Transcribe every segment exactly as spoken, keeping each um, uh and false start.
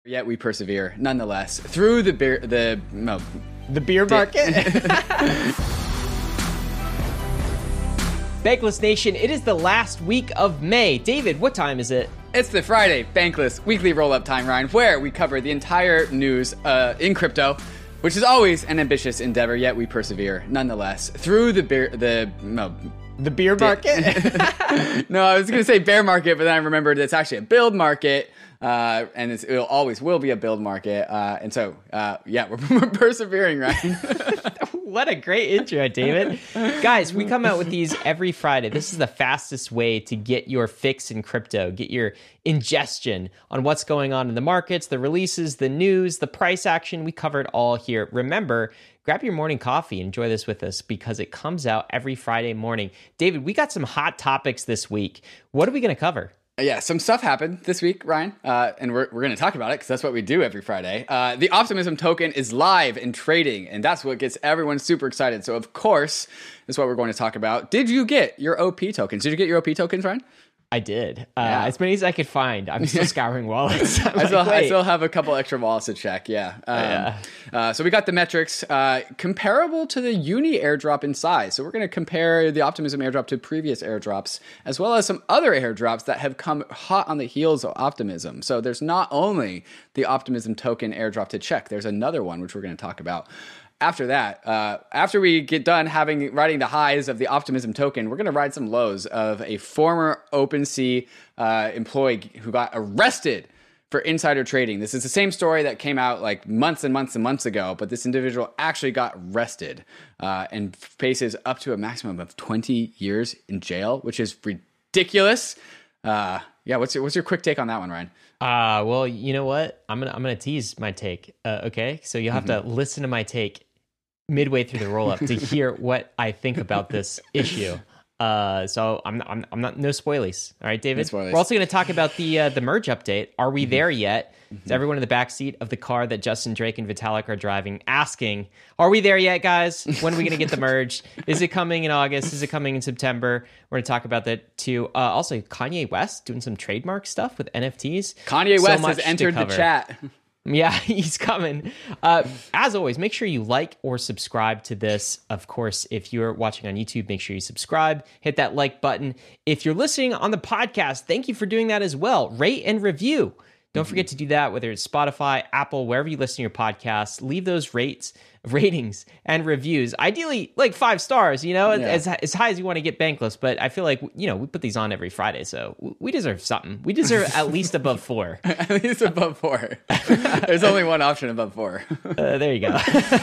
Yet we persevere, nonetheless, through the beer, the no, the beer market. Bankless Nation, it is the last week of May. David, what time is it? It's the Friday Bankless Weekly Roll-Up Time, Ryan, where we cover the entire news uh, in crypto, which is always an ambitious endeavor. Yet we persevere, nonetheless, through the beer, the no. The beer market? No, I was going to say bear market, but then I remembered it's actually a build market. Uh, and it's, it'll always will be a build market. Uh, and so, uh, yeah, we're, we're persevering, right? What a great intro, David. Guys, we come out with these every Friday. This is the fastest way to get your fix in crypto, get your ingestion on what's going on in the markets, the releases, the news, the price action. We cover it all here. Remember, grab your morning coffee, enjoy this with us because it comes out every Friday morning. David, we got some hot topics this week. What are we going to cover? Yeah, some stuff happened this week, Ryan, uh, and we're, we're going to talk about it because that's what we do every Friday. Uh, the Optimism token is live and trading, and that's what gets everyone super excited. So, of course, that's what we're going to talk about. Did you get your O P tokens? Did you get your O P tokens, Ryan? I did. Uh, Yeah. As many as I could find. I'm still scouring wallets. I'm I like, still, I wait. still have a couple extra wallets to check, yeah. Um, Yeah. Uh, so we got the metrics uh, comparable to the Uni airdrop in size. So we're going to compare the Optimism airdrop to previous airdrops, as well as some other airdrops that have come hot on the heels of Optimism. So there's not only the Optimism token airdrop to check, there's another one, which we're going to talk about. After that, uh, after we get done having riding the highs of the Optimism token, we're going to ride some lows of a former OpenSea uh, employee who got arrested for insider trading. This is the same story that came out like months and months and months ago, but this individual actually got arrested uh, and faces up to a maximum of twenty years in jail, which is ridiculous. Uh, yeah, what's your, what's your quick take on that one, Ryan? Uh, well, you know what? I'm gonna I'm gonna tease my take. Uh, okay, so you'll have Mm-hmm. to listen to my take midway through the roll up to hear what I think about this issue. Uh, so I'm I'm I'm not no spoilies. All right, David. No spoilies. We're also going to talk about the uh, the merge update. Are we there yet? Mm-hmm. Is everyone in the backseat of the car that Justin Drake and Vitalik are driving asking, "Are we there yet, guys? When are we going to get the merge? Is it coming in August? Is it coming in September?" We're going to talk about that too. Uh, also, Kanye West doing some trademark stuff with N F Ts. Kanye So West much has to entered the cover. chat. Yeah, he's coming. Uh, as always, make sure you like or subscribe to this. Of course, if you're watching on YouTube, make sure you subscribe, hit that like button. If you're listening on the podcast, thank you for doing that as well. Rate and review. Don't forget to do that, whether it's Spotify, Apple, wherever you listen to your podcasts. Leave those rates, ratings and reviews. Ideally, like five stars, you know, Yeah. as, as high as you want to get Bankless. But I feel like, you know, we put these on every Friday, so we deserve something. We deserve at least above four. At least above four. There's only one option above four. Uh, there you go.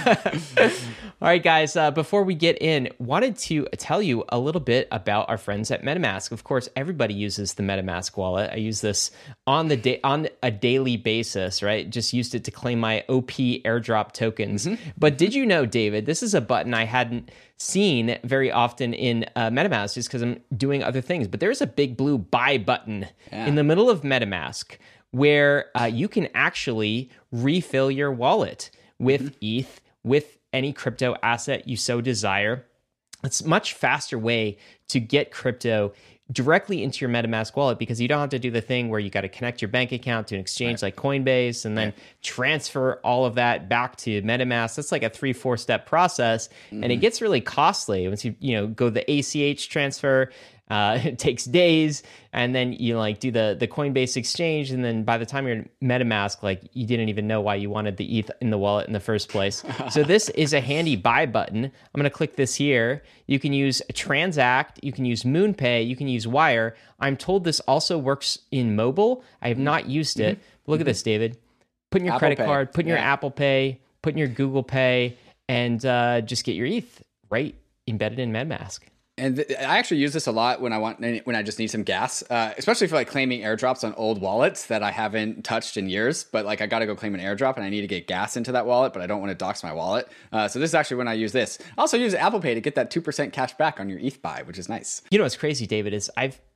All right, guys, uh, before we get in, wanted to tell you a little bit about our friends at MetaMask. Of course, everybody uses the MetaMask wallet. I use this on the da- on a daily basis, right? Just used it to claim my O P airdrop tokens. Mm-hmm. But did you know, David, this is a button I hadn't seen very often in uh, MetaMask just because I'm doing other things. But there's a big blue buy button Yeah. in the middle of MetaMask where uh, you can actually refill your wallet with Mm-hmm. E T H, with any crypto asset you so desire. It's a much faster way to get crypto directly into your MetaMask wallet because you don't have to do the thing where you got to connect your bank account to an exchange like Coinbase and then transfer all of that back to MetaMask. That's like a three, four step process. And it gets really costly once you, you know, go the A C H transfer. Uh, it takes days, and then you like do the the Coinbase exchange, and then by the time you're in MetaMask, like you didn't even know why you wanted the E T H in the wallet in the first place. So this is a handy buy button. I'm going to click this here. You can use Transact, you can use MoonPay, you can use Wire. I'm told this also works in mobile. I have not used it. But look at this, David. Put in your Apple credit Pay. card, put in your Yeah. Apple Pay, put in your Google Pay, and uh, just get your E T H right embedded in MetaMask. And th- I actually use this a lot when I want when I just need some gas, uh, especially for like claiming airdrops on old wallets that I haven't touched in years. But like I got to go claim an airdrop and I need to get gas into that wallet, but I don't want to dox my wallet. Uh, so this is actually when I use this. I also use Apple Pay to get that two percent cash back on your E T H buy, which is nice. You know what's crazy, David, is I've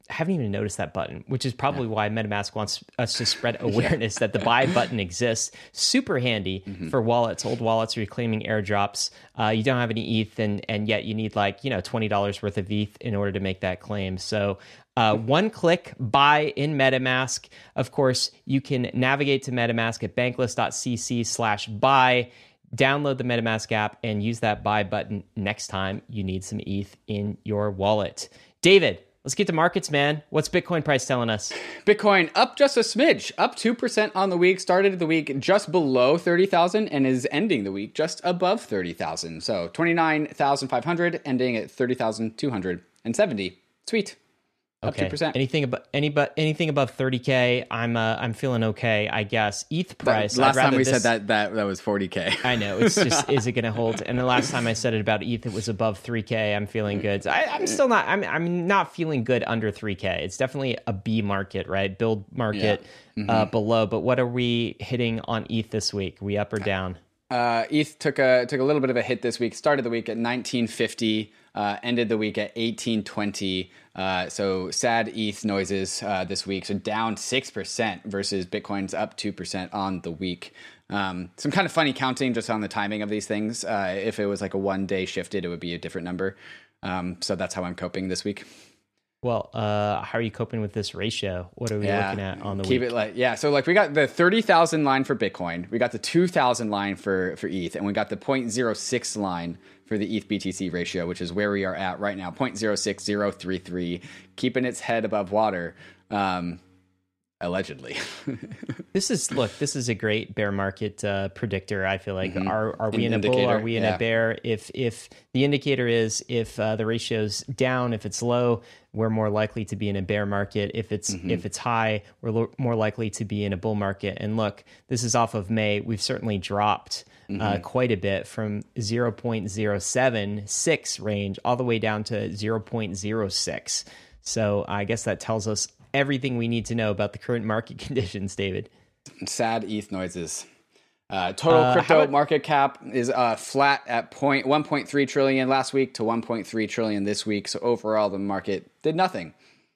I haven't even noticed that button, which is probably yeah. why MetaMask wants us to spread awareness that the buy button exists. Super handy mm-hmm. for wallets, old wallets reclaiming airdrops. Uh, you don't have any E T H, and and yet you need like you know twenty dollars worth of E T H in order to make that claim. So. Uh, one click buy in MetaMask. Of course, you can navigate to MetaMask at bankless.cc slash buy. Download the MetaMask app and use that buy button next time you need some E T H in your wallet. David, let's get to markets, man. What's Bitcoin price telling us? Bitcoin up just a smidge, up two percent on the week, started the week just below thirty thousand and is ending the week just above thirty thousand. So twenty-nine thousand five hundred, ending at thirty thousand two hundred seventy. Sweet. Up okay. two percent. Anything about any but anything above thirty K, I'm uh, I'm feeling okay, I guess. E T H price. That, last time we this, said that, that that was forty K. I know. It's just is it going to hold? And the last time I said it about E T H, it was above three K. I'm feeling good. So I, I'm still not. I'm I'm not feeling good under three K. It's definitely a B market, right? Build market yeah. mm-hmm. uh, below. But what are we hitting on E T H this week? Are we up or down? Uh, E T H took a took a little bit of a hit this week. Started the week at nineteen fifty. Uh, ended the week at eighteen twenty. Uh, so sad E T H noises uh, this week. So down six percent versus Bitcoin's up two percent on the week. Um, some kind of funny counting just on the timing of these things. Uh, if it was like a one day shifted, it would be a different number. Um, so that's how I'm coping this week. Well, uh, how are you coping with this ratio? What are we yeah, looking at on the keep week? It like yeah. So like we got the thirty thousand line for Bitcoin, we got the two thousand line for for E T H, and we got the zero point zero six line for the E T H B T C ratio, which is where we are at right now, zero point zero six zero three three, keeping its head above water. Um, allegedly. This is look. This is a great bear market uh, predictor. I feel like mm-hmm. are are we An in a bull? Are we in yeah. a bear? If if the indicator is if uh, the ratio's down, if it's low, we're more likely to be in a bear market. If it's mm-hmm. if it's high, we're lo- more likely to be in a bull market. And look, this is off of May. We've certainly dropped mm-hmm. uh, quite a bit from zero point zero seven six range all the way down to zero point zero six. So I guess that tells us everything we need to know about the current market conditions, David. Sad E T H noises. Uh, total uh, crypto about, market cap is uh, flat at point, one point three trillion last week to one point three trillion this week. So overall, the market did nothing.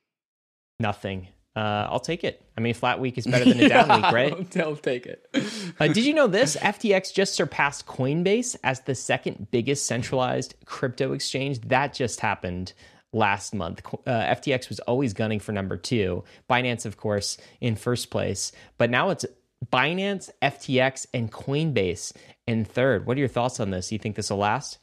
Nothing. Uh, I'll take it. I mean, flat week is better than a down week, right? I'll take it. uh, did you know this? F T X just surpassed Coinbase as the second biggest centralized crypto exchange. That just happened last month. Uh, F T X was always gunning for number two. Binance, of course, in first place. But now it's Binance, F T X, and Coinbase in third. What are your thoughts on this? Do you think this will last?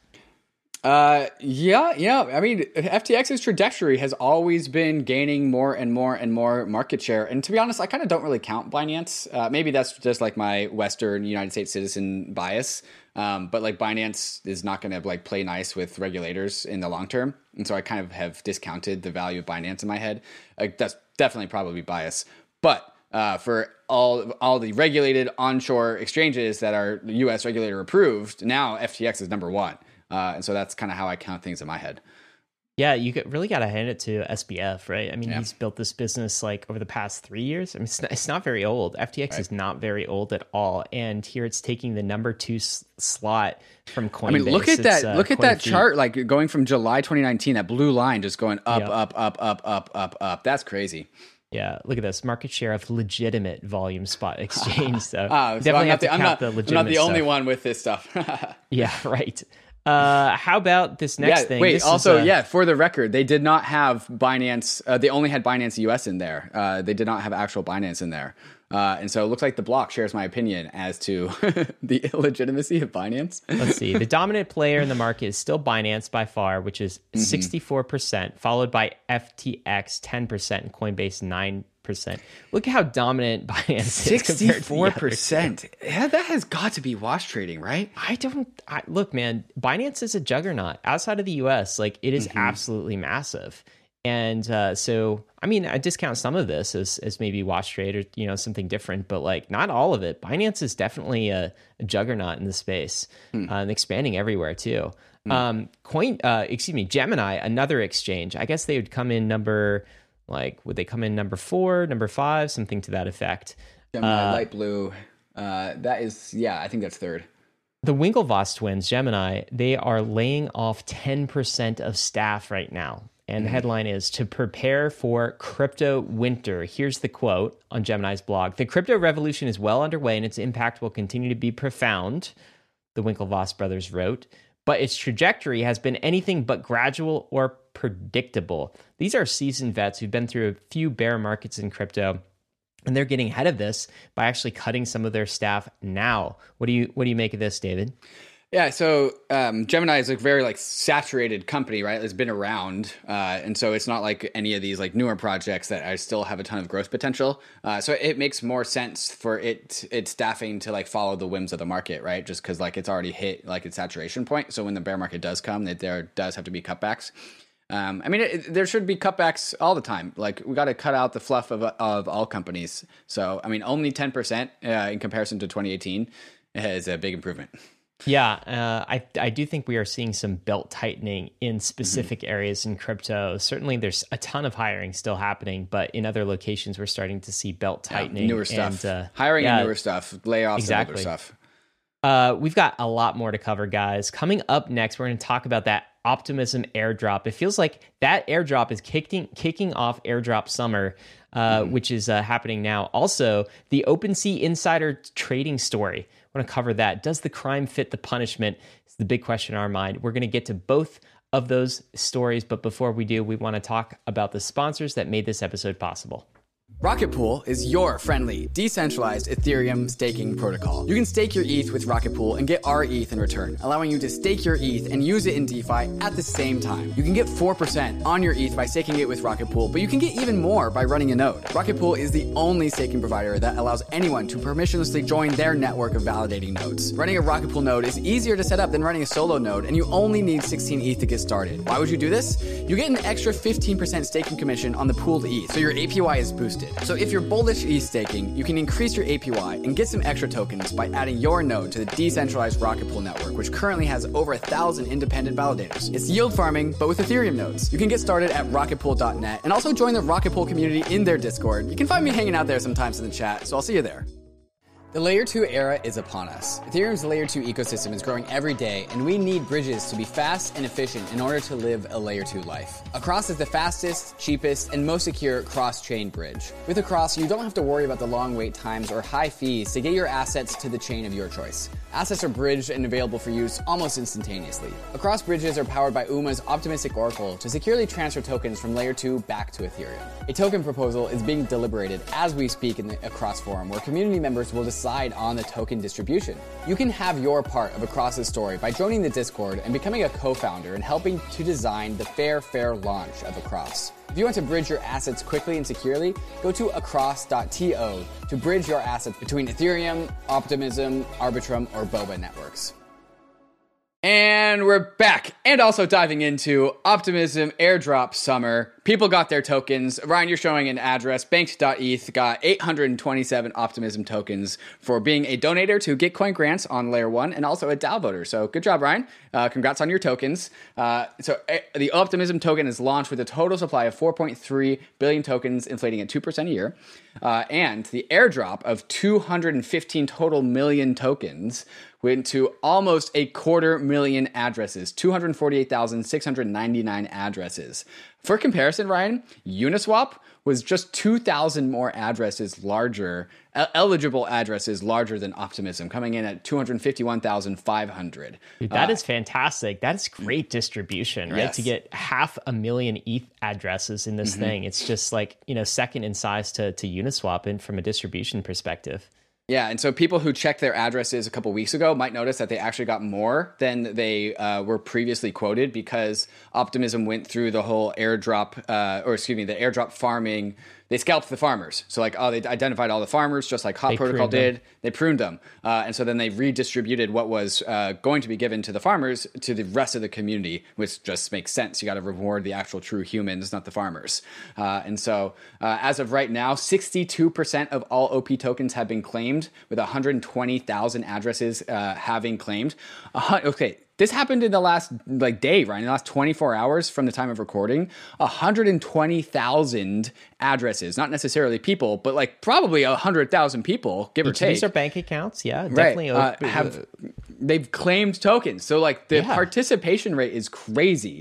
Uh, yeah, yeah. I mean, F T X's trajectory has always been gaining more and more and more market share. And to be honest, I kind of don't really count Binance. Uh, maybe that's just like my Western United States citizen bias. Um, but like Binance is not going to like play nice with regulators in the long term. And so I kind of have discounted the value of Binance in my head. Like, that's definitely probably bias. But uh, for all all the regulated onshore exchanges that are U S regulator approved, now F T X is number one. Uh, and so that's kind of how I count things in my head. Yeah, you really got to hand it to S B F, right? I mean, yeah. he's built this business like over the past three years. I mean, it's not, it's not very old. F T X right. is not very old at all. And here it's taking the number two s- slot from Coinbase. I mean, look at it's, that! Uh, look at that chart, like going from July twenty nineteen, that blue line just going up, yep. up, up, up, up, up, up. That's crazy. Yeah, look at this market share of legitimate volume spot exchange. So oh, so definitely I'm have the, to I'm count not, the legitimate I'm not the only stuff. one with this stuff. Yeah, right. Uh, how about this next yeah, thing? Wait, this also, is, uh, yeah, for the record, they did not have Binance. Uh, they only had Binance U S in there. Uh, they did not have actual Binance in there. Uh, and so it looks like the block shares my opinion as to the illegitimacy of Binance. Let's see. The dominant player in the market is still Binance by far, which is mm-hmm. sixty-four percent, followed by F T X ten percent and Coinbase nine percent. Look at how dominant Binance is. sixty-four percent. Yeah, that has got to be wash trading, right? I don't I, look, man, Binance is a juggernaut outside of the U S. Like, it is mm-hmm. absolutely massive. And uh, so, I mean, I discount some of this as, as maybe watch trade or, you know, something different, but like not all of it. Binance is definitely a, a juggernaut in the space mm. uh, and expanding everywhere too. Mm. Um, Coin, uh, excuse me, Gemini, another exchange. I guess they would come in number, like, would they come in number four, number five, something to that effect? Gemini, uh, light blue. Uh, that is, yeah, I think that's third. The Winklevoss twins, Gemini, they are laying off ten percent of staff right now. And the headline is "To Prepare for Crypto Winter." Here's the quote on Gemini's blog. "The crypto revolution is well underway and its impact will continue to be profound," the Winklevoss brothers wrote, "but its trajectory has been anything but gradual or predictable." These are seasoned vets who've been through a few bear markets in crypto, and they're getting ahead of this by actually cutting some of their staff now. What do you what do you make of this, David? Yeah, so um, Gemini is a very like saturated company, right? It's been around, uh, and so it's not like any of these like newer projects that I still have a ton of growth potential. Uh, so it makes more sense for it its staffing to like follow the whims of the market, right? Just because like it's already hit like its saturation point. So when the bear market does come, that there does have to be cutbacks. Um, I mean, it, there should be cutbacks all the time. Like we got to cut out the fluff of of all companies. So I mean, only ten percent uh, in comparison to twenty eighteen is a big improvement. Yeah, uh, I I do think we are seeing some belt tightening in specific mm-hmm. areas in crypto. Certainly, there's a ton of hiring still happening, but in other locations, we're starting to see belt tightening. Yeah, newer stuff, and, uh, hiring yeah, and newer stuff, layoffs exactly. and older stuff. Uh, we've got a lot more to cover, guys. Coming up next, we're going to talk about that Optimism airdrop. It feels like that airdrop is kicking kicking off airdrop summer, uh, mm-hmm. which is uh, happening now. Also, the OpenSea insider trading story. I want to cover that. Does the crime fit the punishment? It's the big question in our mind. We're going to get to both of those stories, but before we do, we want to talk about the sponsors that made this episode possible. Rocket Pool is your friendly, decentralized Ethereum staking protocol. You can stake your E T H with Rocket Pool and get our E T H in return, allowing you to stake your E T H and use it in DeFi at the same time. You can get four percent on your E T H by staking it with Rocket Pool, but you can get even more by running a node. Rocket Pool is the only staking provider that allows anyone to permissionlessly join their network of validating nodes. Running a Rocket Pool node is easier to set up than running a solo node, and you only need sixteen E T H to get started. Why would you do this? You get an extra fifteen percent staking commission on the pooled E T H, so your A P Y is boosted. So if you're bullish E T H staking, you can increase your A P Y and get some extra tokens by adding your node to the decentralized Rocket Pool network, which currently has over a thousand independent validators. It's yield farming, but with Ethereum nodes. You can get started at rocket pool dot net and also join the Rocket Pool community in their Discord. You can find me hanging out there sometimes in the chat, so I'll see you there. The Layer two era is upon us. Ethereum's Layer two ecosystem is growing every day, and we need bridges to be fast and efficient in order to live a Layer two life. Across is the fastest, cheapest, and most secure cross-chain bridge. With Across, you don't have to worry about the long wait times or high fees to get your assets to the chain of your choice. Assets are bridged and available for use almost instantaneously. Across bridges are powered by U M A's Optimistic Oracle to securely transfer tokens from Layer two back to Ethereum. A token proposal is being deliberated as we speak in the Across forum, where community members will decide on the token distribution. You can have your part of Across's story by joining the Discord and becoming a co-founder and helping to design the fair, fair launch of Across. If you want to bridge your assets quickly and securely, go to across dot to to bridge your assets between Ethereum, Optimism, Arbitrum, or Boba networks. And we're back, and also diving into Optimism airdrop summer. People got their tokens. Ryan, you're showing an address. Banked dot E T H got eight hundred twenty-seven Optimism tokens for being a donator to Gitcoin grants on Layer one and also a DAO voter. So good job, Ryan. Uh, congrats on your tokens. Uh, so uh, the Optimism token is launched with a total supply of four point three billion tokens, inflating at two percent a year. Uh, and the airdrop of two hundred fifteen total million tokens went to almost a quarter million addresses, two hundred forty-eight thousand six hundred ninety-nine addresses. For comparison, Ryan, Uniswap was just two thousand more addresses larger, eligible addresses larger than Optimism, coming in at two hundred fifty-one thousand five hundred. Dude, that uh, is fantastic. That's great distribution, right? Yes. To get half a million E T H addresses in this mm-hmm. thing. It's just like, you know, second in size to, to Uniswap and from a distribution perspective. Yeah, and so people who checked their addresses a couple weeks ago might notice that they actually got more than they uh, were previously quoted, because Optimism went through the whole airdrop, uh, or excuse me, the airdrop farming. They scalped the farmers. So like, oh, they identified all the farmers, just like Hot They Protocol pruned them. did. They pruned them. Uh, and so then they redistributed what was uh, going to be given to the farmers to the rest of the community, which just makes sense. You got to reward the actual true humans, not the farmers. Uh, and so uh, as of right now, sixty-two percent of all O P tokens have been claimed, with one hundred twenty thousand addresses uh, having claimed. Uh, okay. This happened in the last like day, right? In the last twenty-four hours from the time of recording, one hundred twenty thousand addresses, not necessarily people, but like probably one hundred thousand people, give or take. These are bank accounts, yeah, definitely. Right. Uh, have they've claimed tokens, so like the Yeah. participation rate is crazy.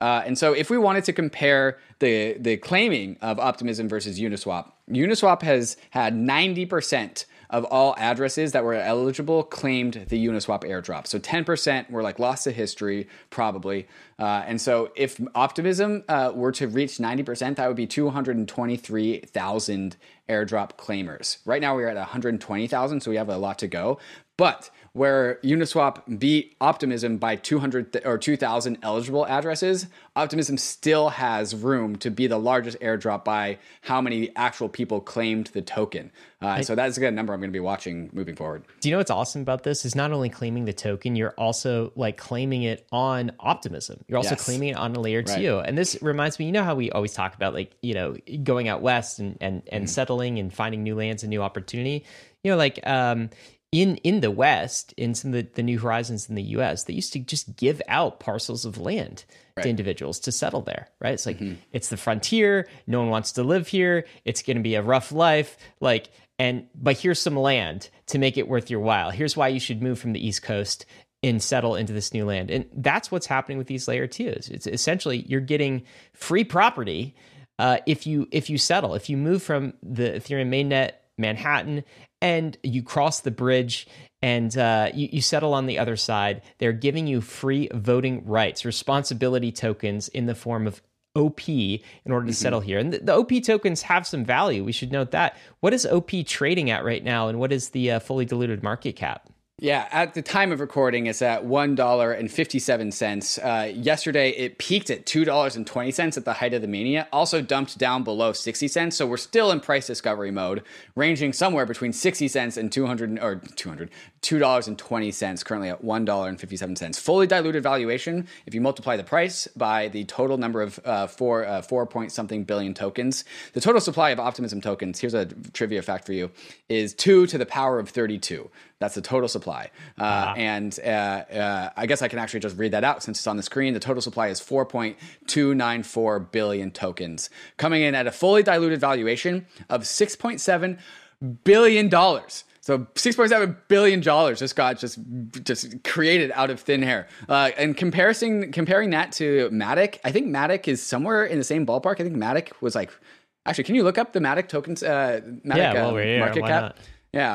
Uh, and so if we wanted to compare the the claiming of Optimism versus Uniswap, Uniswap has had ninety percent of all addresses that were eligible claimed the Uniswap airdrop. So ten percent were like lost to history, probably. Uh, and so if Optimism uh, were to reach ninety percent, that would be two hundred twenty-three thousand airdrop claimers. Right now we're at one hundred twenty thousand, so we have a lot to go. But where Uniswap beat Optimism by two hundred th- or two thousand eligible addresses, Optimism still has room to be the largest airdrop by how many actual people claimed the token. Uh, I, so that's a good number I'm going to be watching moving forward. Do you know what's awesome about this is not only claiming the token, you're also like claiming it on Optimism. You're also yes. claiming it on a layer right. two. And this reminds me, you know how we always talk about like, you know, going out west and and, and mm. settling and finding new lands and new opportunity. You know, like um, in in the West, in some of the, the new horizons in the U S, they used to just give out parcels of land right. to individuals to settle there, right? It's like, mm-hmm. it's the frontier. No one wants to live here. It's going to be a rough life. Like, and, but here's some land to make it worth your while. Here's why you should move from the East Coast and settle into this new land. And that's what's happening with these layer twos. It's essentially, you're getting free property uh, if you if you settle. If you move from the Ethereum mainnet Manhattan and you cross the bridge and uh, you, you settle on the other side, they're giving you free voting rights, responsibility tokens in the form of O P in order to mm-hmm. settle here. And the, the O P tokens have some value. We should note that. What is O P trading at right now, and what is the uh, fully diluted market cap? Yeah, at the time of recording, it's at one dollar and fifty-seven cents. Uh, yesterday, it peaked at two dollars and twenty cents at the height of the mania, also dumped down below sixty cents. So we're still in price discovery mode, ranging somewhere between sixty cents and two hundred or two hundred, two dollars and twenty cents, currently at one dollar and fifty-seven cents. Fully diluted valuation, if you multiply the price by the total number of uh, four, uh, four point something billion tokens, the total supply of Optimism tokens, here's a trivia fact for you, is two to the power of thirty-two. That's the total supply. Uh, uh-huh. And uh, uh, I guess I can actually just read that out since it's on the screen. The total supply is four point two nine four billion tokens, coming in at a fully diluted valuation of six point seven billion dollars. So six point seven billion dollars just got just just created out of thin air. Uh, and comparison, comparing that to Matic, I think Matic is somewhere in the same ballpark. I think Matic was like, actually, can you look up the Matic tokens, uh, Matic yeah, well, uh, we're here. market Why cap? not? Yeah.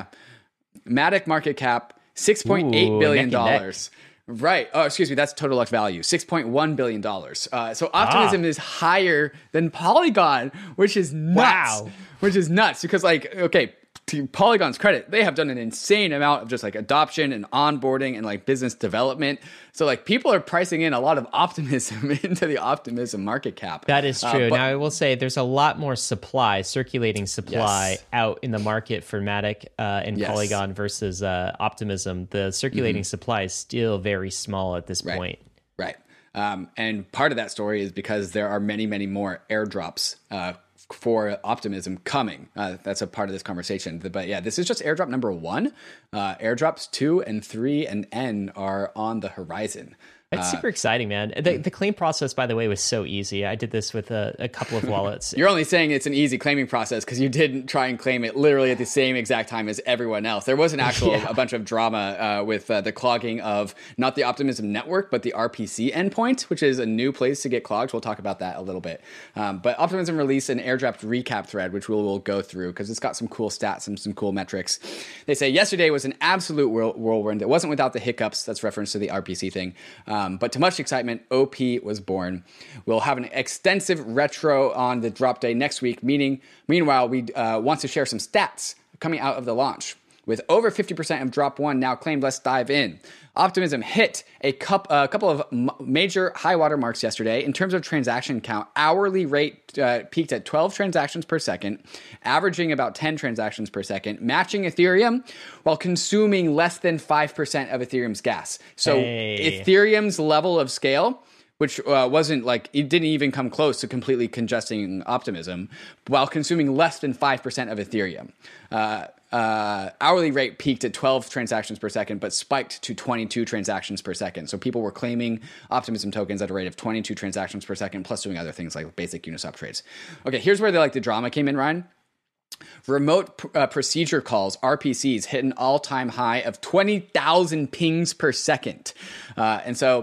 Matic market cap, six point eight billion dollars. Right. Oh, excuse me. That's total luck value, six point one billion dollars. Uh, so Optimism ah. is higher than Polygon, which is nuts. Wow. Which is nuts because, like, okay, to Polygon's credit, they have done an insane amount of just like adoption and onboarding and like business development. So like people are pricing in a lot of optimism into the Optimism market cap. That is true. Uh, but, now I will say there's a lot more supply, circulating supply yes. out in the market for Matic uh, and yes. Polygon versus uh, Optimism. The circulating mm-hmm. supply is still very small at this right. point. Right. Um, and part of that story is because there are many, many more airdrops uh, for Optimism coming. Uh, that's a part of this conversation. But yeah, this is just airdrop number one. Uh, airdrops two and three and N are on the horizon. It's super exciting, man. The, the claim process, by the way, was so easy. I did this with a, a couple of wallets. You're only saying it's an easy claiming process because you didn't try and claim it literally at the same exact time as everyone else. There was an actual yeah. a bunch of drama uh, with uh, the clogging of not the Optimism network, but the R P C endpoint, which is a new place to get clogged. We'll talk about that a little bit. Um, but Optimism released an airdrop recap thread, which we'll, we'll go through because it's got some cool stats and some cool metrics. They say yesterday was an absolute whirl- whirlwind. It wasn't without the hiccups. That's reference to the R P C thing. Um, Um, but to much excitement, O P was born. We'll have an extensive retro on the drop day next week, meaning, meanwhile, we uh, want to share some stats coming out of the launch. With over fifty percent of drop one now claimed, let's dive in. Optimism hit a cup, uh, couple of m- major high water marks yesterday. In terms of transaction count, hourly rate uh, peaked at twelve transactions per second, averaging about ten transactions per second, matching Ethereum while consuming less than five percent of Ethereum's gas. So hey. Ethereum's level of scale, which uh, wasn't like, it didn't even come close to completely congesting Optimism, while consuming less than five percent of Ethereum. Uh, uh, hourly rate peaked at twelve transactions per second, but spiked to twenty-two transactions per second. So people were claiming Optimism tokens at a rate of twenty-two transactions per second, plus doing other things like basic Uniswap trades. Okay, here's where the, like the drama came in, Ryan. Remote uh, procedure calls, R P Cs, hit an all-time high of twenty thousand pings per second. Uh, and so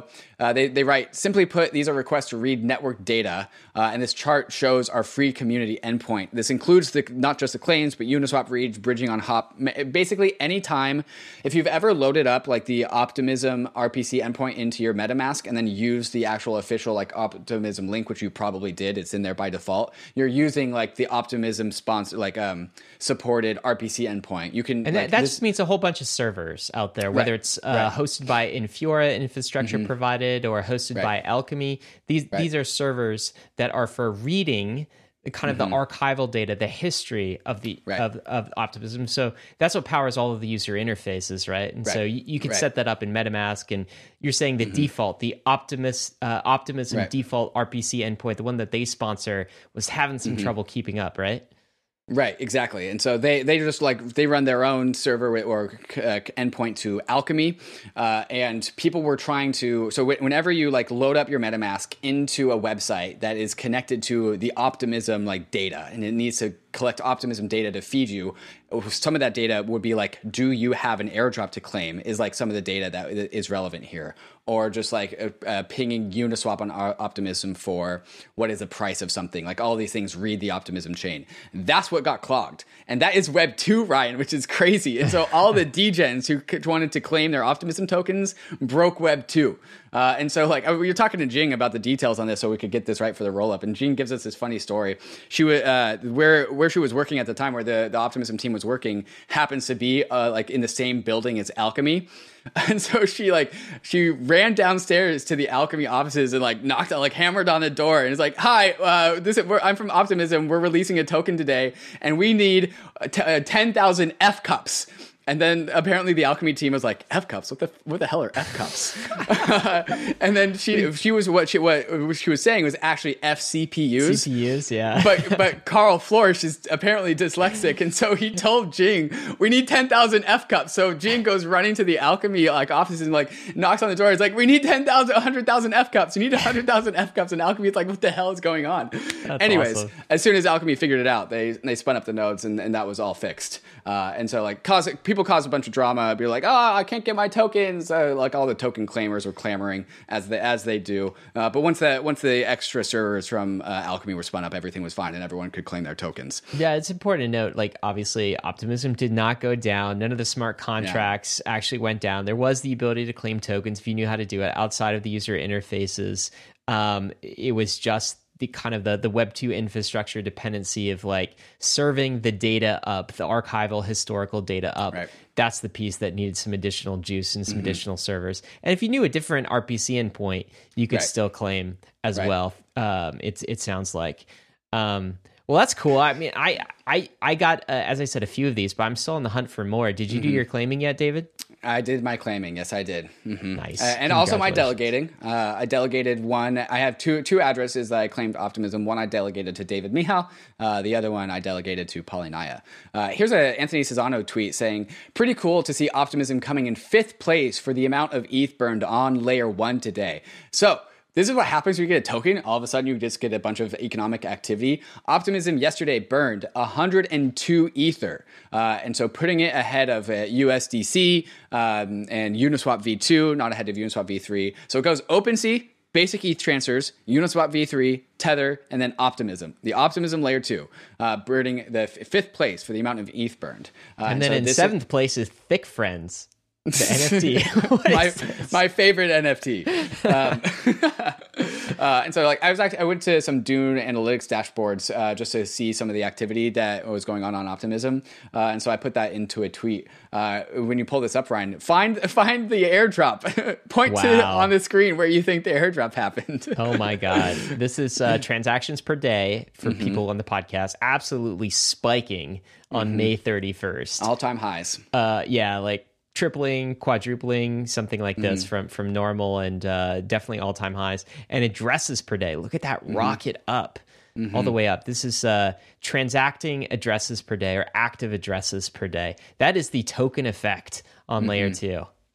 Uh, they, they write, simply put, these are requests to read network data. Uh, and this chart shows our free community endpoint. This includes the not just the claims, but Uniswap reads, bridging on hop. Basically, anytime, if you've ever loaded up like the Optimism R P C endpoint into your MetaMask and then use the actual official like Optimism link, which you probably did, it's in there by default. You're using like the Optimism sponsor, like um, supported R P C endpoint. You can, and like, that this, just means a whole bunch of servers out there, whether right, it's uh, right. hosted by Infura infrastructure mm-hmm. provided or hosted right. by Alchemy. These right. these are servers that are for reading kind of mm-hmm. the archival data, the history of the right. of, of Optimism. So that's what powers all of the user interfaces, right? And right. so you, you can right. set that up in MetaMask, and you're saying the mm-hmm. default, the Optimus uh, Optimism right. default R P C endpoint, the one that they sponsor, was having some mm-hmm. trouble keeping up, right? Right, exactly. And so they, they just like, they run their own server or uh, endpoint to Alchemy. Uh, and people were trying to, so w- whenever you like load up your MetaMask into a website that is connected to the Optimism like data, and it needs to collect Optimism data to feed you, some of that data would be like, do you have an airdrop to claim, is like some of the data that is relevant here. Or just like uh, uh, pinging Uniswap on Optimism for what is the price of something. Like all these things read the Optimism chain. That's what got clogged. And that is Web two, Ryan, which is crazy. And so all the degens who wanted to claim their Optimism tokens broke Web two. Uh, and so like we were talking to Jing about the details on this so we could get this right for the roll-up. And Jing gives us this funny story. She was uh, where where she was working at the time, where the, the Optimism team was working, happens to be uh, like in the same building as Alchemy. And so she like she ran downstairs to the Alchemy offices and like knocked on, like hammered on the door, and it's like, "Hi, uh, this is, we're, I'm from Optimism. We're releasing a token today, and we need t- uh, ten thousand F cups." And then apparently the Alchemy team was like, F cups? What the what the hell are F cups? And then she she was what she what, what she was saying was actually F C P Us. C P Us, yeah. But but Carl Florish is apparently dyslexic, and so he told Jing, we need ten thousand F cups. So Jing goes running to the Alchemy like offices and like knocks on the door. He's like, we need ten thousand, one hundred thousand F cups. You need one hundred thousand F cups. And Alchemy is like, what the hell is going on? That's Anyways, awesome. As soon as Alchemy figured it out, they they spun up the nodes, and, and that was all fixed. Uh, and so like cause people caused a bunch of drama. Be like, oh, I can't get my tokens. Uh, like all the token claimers were clamoring as they as they do. Uh, but once that once the extra servers from uh, Alchemy were spun up, everything was fine and everyone could claim their tokens. Yeah, it's important to note. Like obviously, Optimism did not go down. None of the smart contracts yeah. actually went down. There was the ability to claim tokens if you knew how to do it outside of the user interfaces. Um, it was just the kind of the, the Web two infrastructure dependency of like serving the data up, the archival historical data up. Right. That's the piece that needed some additional juice and some mm-hmm. additional servers. And if you knew a different R P C endpoint, you could right. still claim as right. well. Um, it's it sounds like. Um, well, that's cool. I mean, I I I got uh, as I said a few of these, but I'm still on the hunt for more. Did you mm-hmm. do your claiming yet, David? I did my claiming. Yes, I did. Mm-hmm. Nice. Uh, and also my delegating. Uh, I delegated one. I have two two addresses that I claimed Optimism. One I delegated to David Mihal. Uh, the other one I delegated to Paulinaya. Uh, here's a Anthony Cesano tweet saying, pretty cool to see Optimism coming in fifth place for the amount of E T H burned on layer one today. So this is what happens when you get a token. All of a sudden, you just get a bunch of economic activity. Optimism yesterday burned one hundred two Ether. Uh, and so putting it ahead of uh, U S D C um, and Uniswap V two, not ahead of Uniswap V three. So it goes OpenSea, basic E T H transfers, Uniswap V three, Tether, and then Optimism. The Optimism layer two, uh, burning the f- fifth place for the amount of E T H burned. Uh, and, and then so in seventh is- place is Thick Friends. The N F T. my, my favorite N F T. Um, uh, and so like I was actually, I went to some Dune Analytics dashboards uh, just to see some of the activity that was going on on Optimism. Uh, and so I put that into a tweet. Uh, when you pull this up, Ryan, find find the airdrop. Point wow. to on the screen where you think the airdrop happened. Oh my God. This is uh, transactions per day for mm-hmm. people on the podcast. Absolutely spiking on mm-hmm. May thirty-first. All-time highs. Uh, yeah, like tripling, quadrupling, something like this mm. from from normal, and uh, definitely all-time highs. And addresses per day. Look at that mm-hmm. rocket up, mm-hmm. all the way up. This is uh, transacting addresses per day or active addresses per day. That is the token effect on mm-hmm. layer two.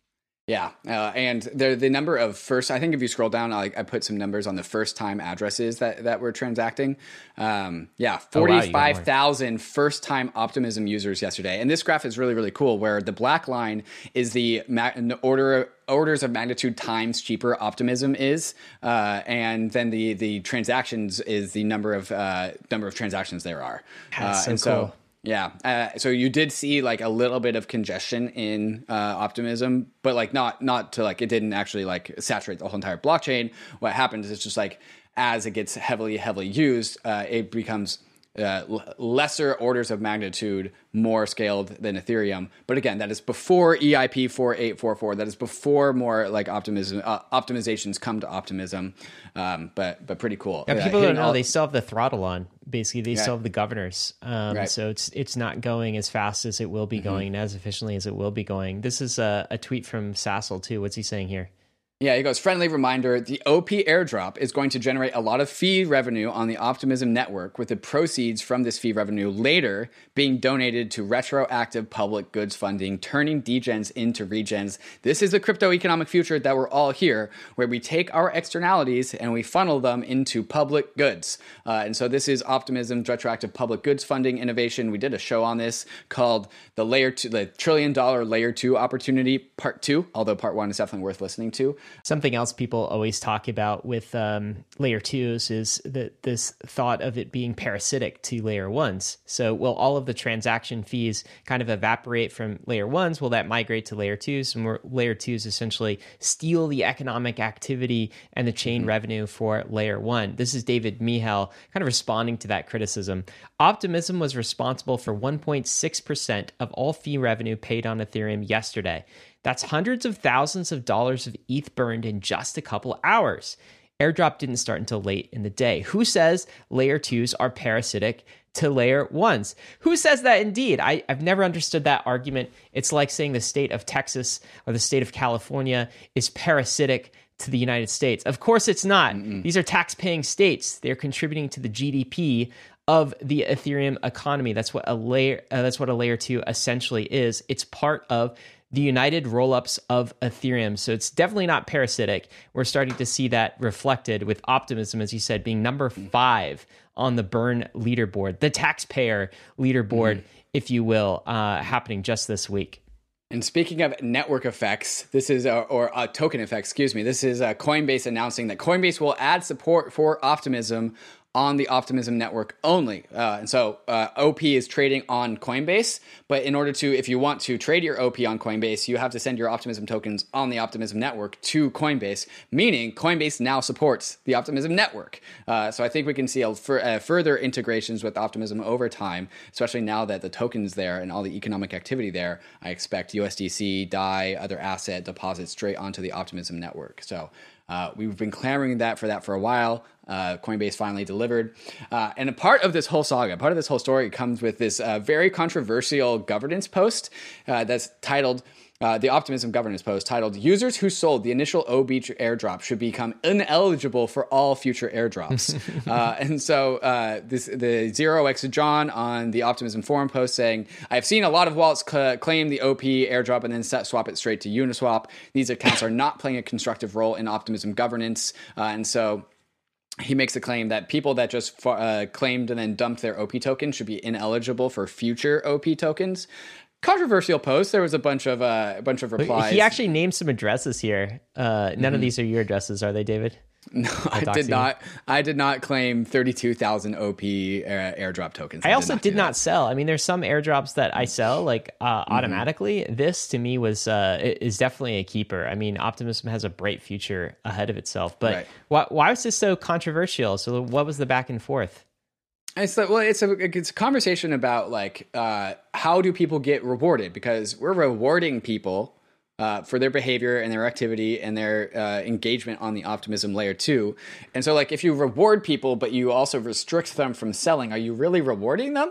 Yeah, uh, and the the number of first, I think if you scroll down, I, I put some numbers on the first time addresses that, that were transacting. Um, yeah, forty-five thousand first time Optimism users yesterday. And this graph is really, really cool where the black line is the ma- order orders of magnitude times cheaper Optimism is. Uh, and then the, the transactions is the number of, uh, number of transactions there are. That's uh, so and cool. so, Yeah. Uh, so you did see like a little bit of congestion in uh, Optimism, but like not not to like it didn't actually like saturate the whole entire blockchain. What happens is it's just like as it gets heavily heavily used, uh, it becomes uh, l- lesser orders of magnitude more scaled than Ethereum. But again, that is before E I P forty-eight forty-four. That is before more like optimism uh, optimizations come to Optimism. Um, but but pretty cool. Yeah, people uh, don't know all- they still have the throttle on. Basically, they Right. still have the governors. Um, Right. So it's it's not going as fast as it will be going, as efficiently as it will be going. This is a, a tweet from Sassel too. What's he saying here? Yeah, he goes, friendly reminder, the O P airdrop is going to generate a lot of fee revenue on the Optimism network, with the proceeds from this fee revenue later being donated to retroactive public goods funding, turning degens into regens. This is the crypto economic future that we're all here, where we take our externalities and we funnel them into public goods. Uh, and so this is Optimism's retroactive public goods funding innovation. We did a show on this called the layer two, the trillion dollar layer two opportunity part two, although part one is definitely worth listening to. Something else people always talk about with um, layer twos is that this thought of it being parasitic to layer ones. So will all of the transaction fees kind of evaporate from layer ones? Will that migrate to layer twos? And where layer twos essentially steal the economic activity and the chain mm-hmm. revenue for layer one. This is David Mihal kind of responding to that criticism. Optimism was responsible for one point six percent of all fee revenue paid on Ethereum yesterday. That's hundreds of thousands of dollars of E T H burned in just a couple hours. Airdrop didn't start until late in the day. Who says layer twos are parasitic to layer ones? Who says that indeed? I, I've never understood that argument. It's like saying the state of Texas or the state of California is parasitic to the United States. Of course it's not. Mm-mm. These are tax-paying states. They're contributing to the G D P of the Ethereum economy. That's what a layer uh, that's what a layer two essentially is. It's part of the United Rollups of Ethereum. So it's definitely not parasitic. We're starting to see that reflected with Optimism, as you said, being number five on the burn leaderboard, the taxpayer leaderboard, mm. if you will, uh, happening just this week. And speaking of network effects, this is, uh, or uh, token effects, excuse me, this is uh, Coinbase announcing that Coinbase will add support for Optimism on the Optimism network only. Uh, and so uh, O P is trading on Coinbase, but in order to, if you want to trade your O P on Coinbase, you have to send your Optimism tokens on the Optimism network to Coinbase, meaning Coinbase now supports the Optimism network. Uh, so I think we can see a f- uh, further integrations with Optimism over time, especially now that the tokens there and all the economic activity there, I expect U S D C, D A I, other asset deposits straight onto the Optimism network. So Uh, we've been clamoring that for that for a while. Uh, Coinbase finally delivered. Uh, and a part of this whole saga, part of this whole story comes with this uh, very controversial governance post uh, that's titled, uh, the Optimism governance post titled, users who sold the initial O B airdrop should become ineligible for all future airdrops. uh, and so uh, this the zero x John on the Optimism forum post saying, I've seen a lot of wallets cl- claim the O P airdrop and then set, swap it straight to Uniswap. These accounts are not playing a constructive role in Optimism governance. Uh, and so he makes a claim that people that just uh, claimed and then dumped their O P token should be ineligible for future O P tokens. Controversial post. There was a bunch of uh, a bunch of replies. He actually named some addresses here. Uh, none mm-hmm. of these are your addresses, are they, David? No, I did not. I did not claim thirty-two thousand O P uh, airdrop tokens. I, I also did not, did not that. sell. I mean, there's some airdrops that I sell like uh, mm-hmm. automatically. This to me was uh, is definitely a keeper. I mean, Optimism has a bright future ahead of itself. But right. why, why was this so controversial? So what was the back and forth? It's like, well, it's a it's a conversation about like uh, how do people get rewarded, because we're rewarding people uh, for their behavior and their activity and their uh, engagement on the Optimism layer two. And so like if you reward people, but you also restrict them from selling, are you really rewarding them?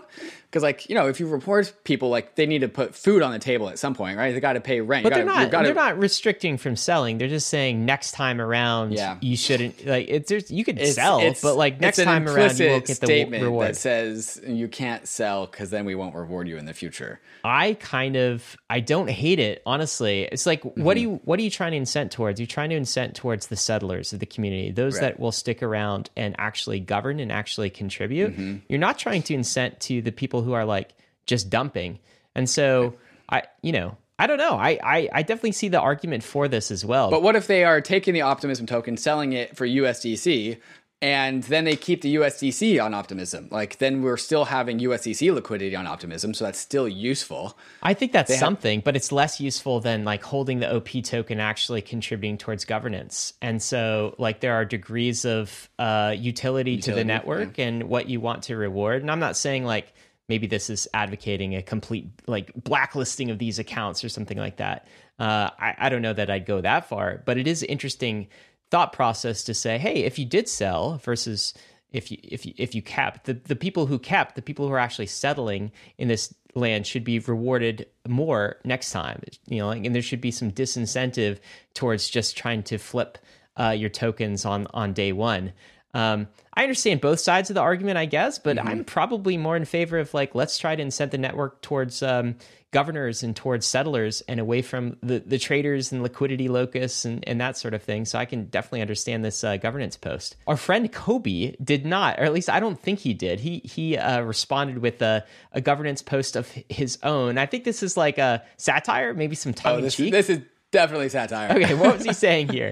Because, like, you know, if you reward people, like, they need to put food on the table at some point, right? They got to pay rent. But you they're gotta, not. gotta, They're not restricting from selling. They're just saying next time around, Yeah. you shouldn't. Like, it's there's you could It's, sell, it's, but like next it's an time around, you won't implicit get the statement reward. that says you can't sell because then we won't reward you in the future. I kind of I don't hate it, honestly. It's like what Mm-hmm. do you what are you trying to incent towards? You're trying to incent towards the settlers of the community, those Right. that will stick around and actually govern and actually contribute. Mm-hmm. You're not trying to incent to the people who are like just dumping. And so I you know, I don't know. I, I I definitely see the argument for this as well. But what if they are taking the Optimism token, selling it for U S D C, and then they keep the U S D C on Optimism? Like, then we're still having U S D C liquidity on Optimism, so that's still useful. I think that's have- something, but it's less useful than like holding the O P token actually contributing towards governance. And so like there are degrees of uh, utility, to the Utility, network and what you want to reward. And I'm not saying like maybe this is advocating a complete like blacklisting of these accounts or something like that. Uh, I, I don't know that I'd go that far, but it is interesting thought process to say, hey, if you did sell versus if you if you if you kept, the, the people who kept, the people who are actually settling in this land should be rewarded more next time. You know, and there should be some disincentive towards just trying to flip uh, your tokens on on day one. Um, I understand both sides of the argument, I guess, but Mm-hmm. I'm probably more in favor of like, let's try to incent the network towards um, governors and towards settlers and away from the, the traders and liquidity locusts and, and that sort of thing. So I can definitely understand this uh, governance post. Our friend Kobe did not, or at least I don't think he did. He he uh, responded with a, a governance post of his own. I think this is like a satire, maybe some tongue Oh, in this, cheek. this is definitely satire. Okay, what was he saying here?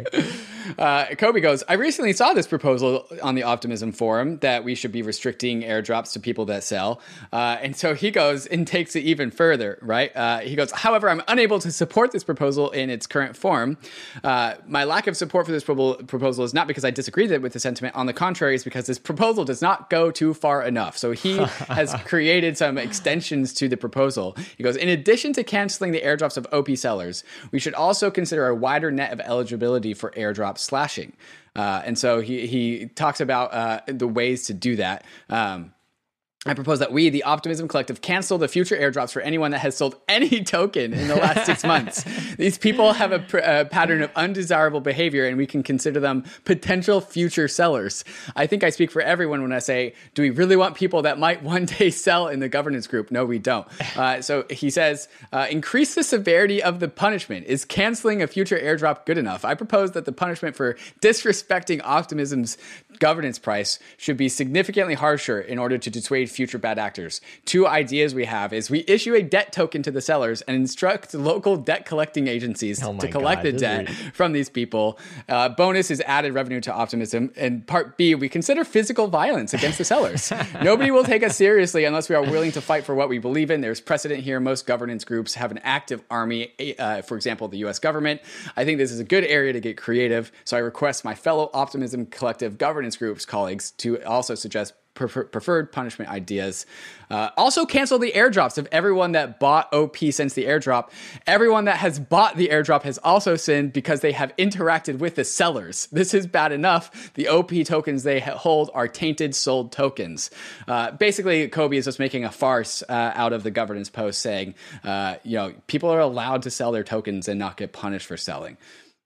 Uh, Kobe goes, I recently saw this proposal on the Optimism forum that we should be restricting airdrops to people that sell. Uh, and so he goes and takes it even further, right? Uh, he goes, however, I'm unable to support this proposal in its current form. Uh, my lack of support for this pro- proposal is not because I disagree with the sentiment. On the contrary, it's because this proposal does not go too far enough. So he has created some extensions to the proposal. He goes, in addition to canceling the airdrops of O P sellers, we should also consider a wider net of eligibility for airdrop slashing. Uh, and so he, he talks about uh, the ways to do that. Um, I propose that we, the Optimism Collective, cancel the future airdrops for anyone that has sold any token in the last six months. These people have a, pr- a pattern of undesirable behavior, and we can consider them potential future sellers. I think I speak for everyone when I say, do we really want people that might one day sell in the governance group? No, we don't. Uh, so he says, uh, increase the severity of the punishment. Is canceling a future airdrop good enough? I propose that the punishment for disrespecting Optimism's governance price should be significantly harsher in order to dissuade future bad actors. Two ideas we have is we issue a debt token to the sellers and instruct local debt collecting agencies Oh my to collect God, the this debt is- from these people. Uh, bonus is added revenue to Optimism. And part B, we consider physical violence against the sellers. Nobody will take us seriously unless we are willing to fight for what we believe in. There's precedent here. Most governance groups have an active army, uh, for example, the U S government. I think this is a good area to get creative. So I request my fellow Optimism Collective governance groups colleagues to also suggest Prefer- preferred punishment ideas. Uh, also cancel the airdrops of everyone that bought O P since the airdrop. Everyone that has bought the airdrop has also sinned because they have interacted with the sellers. This is bad enough. The O P tokens they hold are tainted sold tokens. Uh, basically, Kobe is just making a farce uh, out of the governance post saying, uh, you know, people are allowed to sell their tokens and not get punished for selling.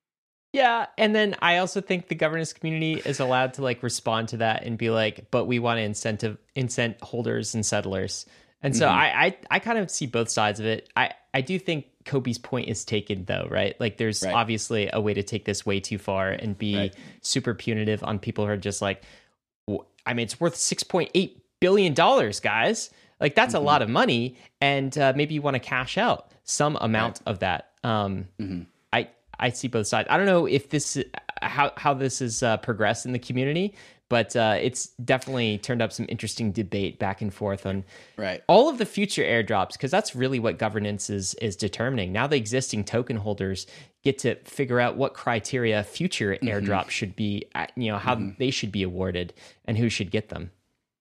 Yeah, and then I also think the governance community is allowed to like respond to that and be like, but we want to incentive incent holders and settlers. And so Mm-hmm. I, I I kind of see both sides of it. I I do think Kobe's point is taken though, right? Like there's Right. obviously a way to take this way too far and be Right. super punitive on people who are just like, w- I mean, it's worth six point eight billion dollars, guys. Like that's Mm-hmm. a lot of money, and uh, maybe you want to cash out some amount of that. Um, Mm-hmm. I I see both sides. I don't know if this how how this has uh, progressed in the community, but uh, it's definitely turned up some interesting debate back and forth on Right. all of the future airdrops, because that's really what governance is is determining. Now the existing token holders get to figure out what criteria future airdrops should be, at, you know, how they should be awarded and who should get them.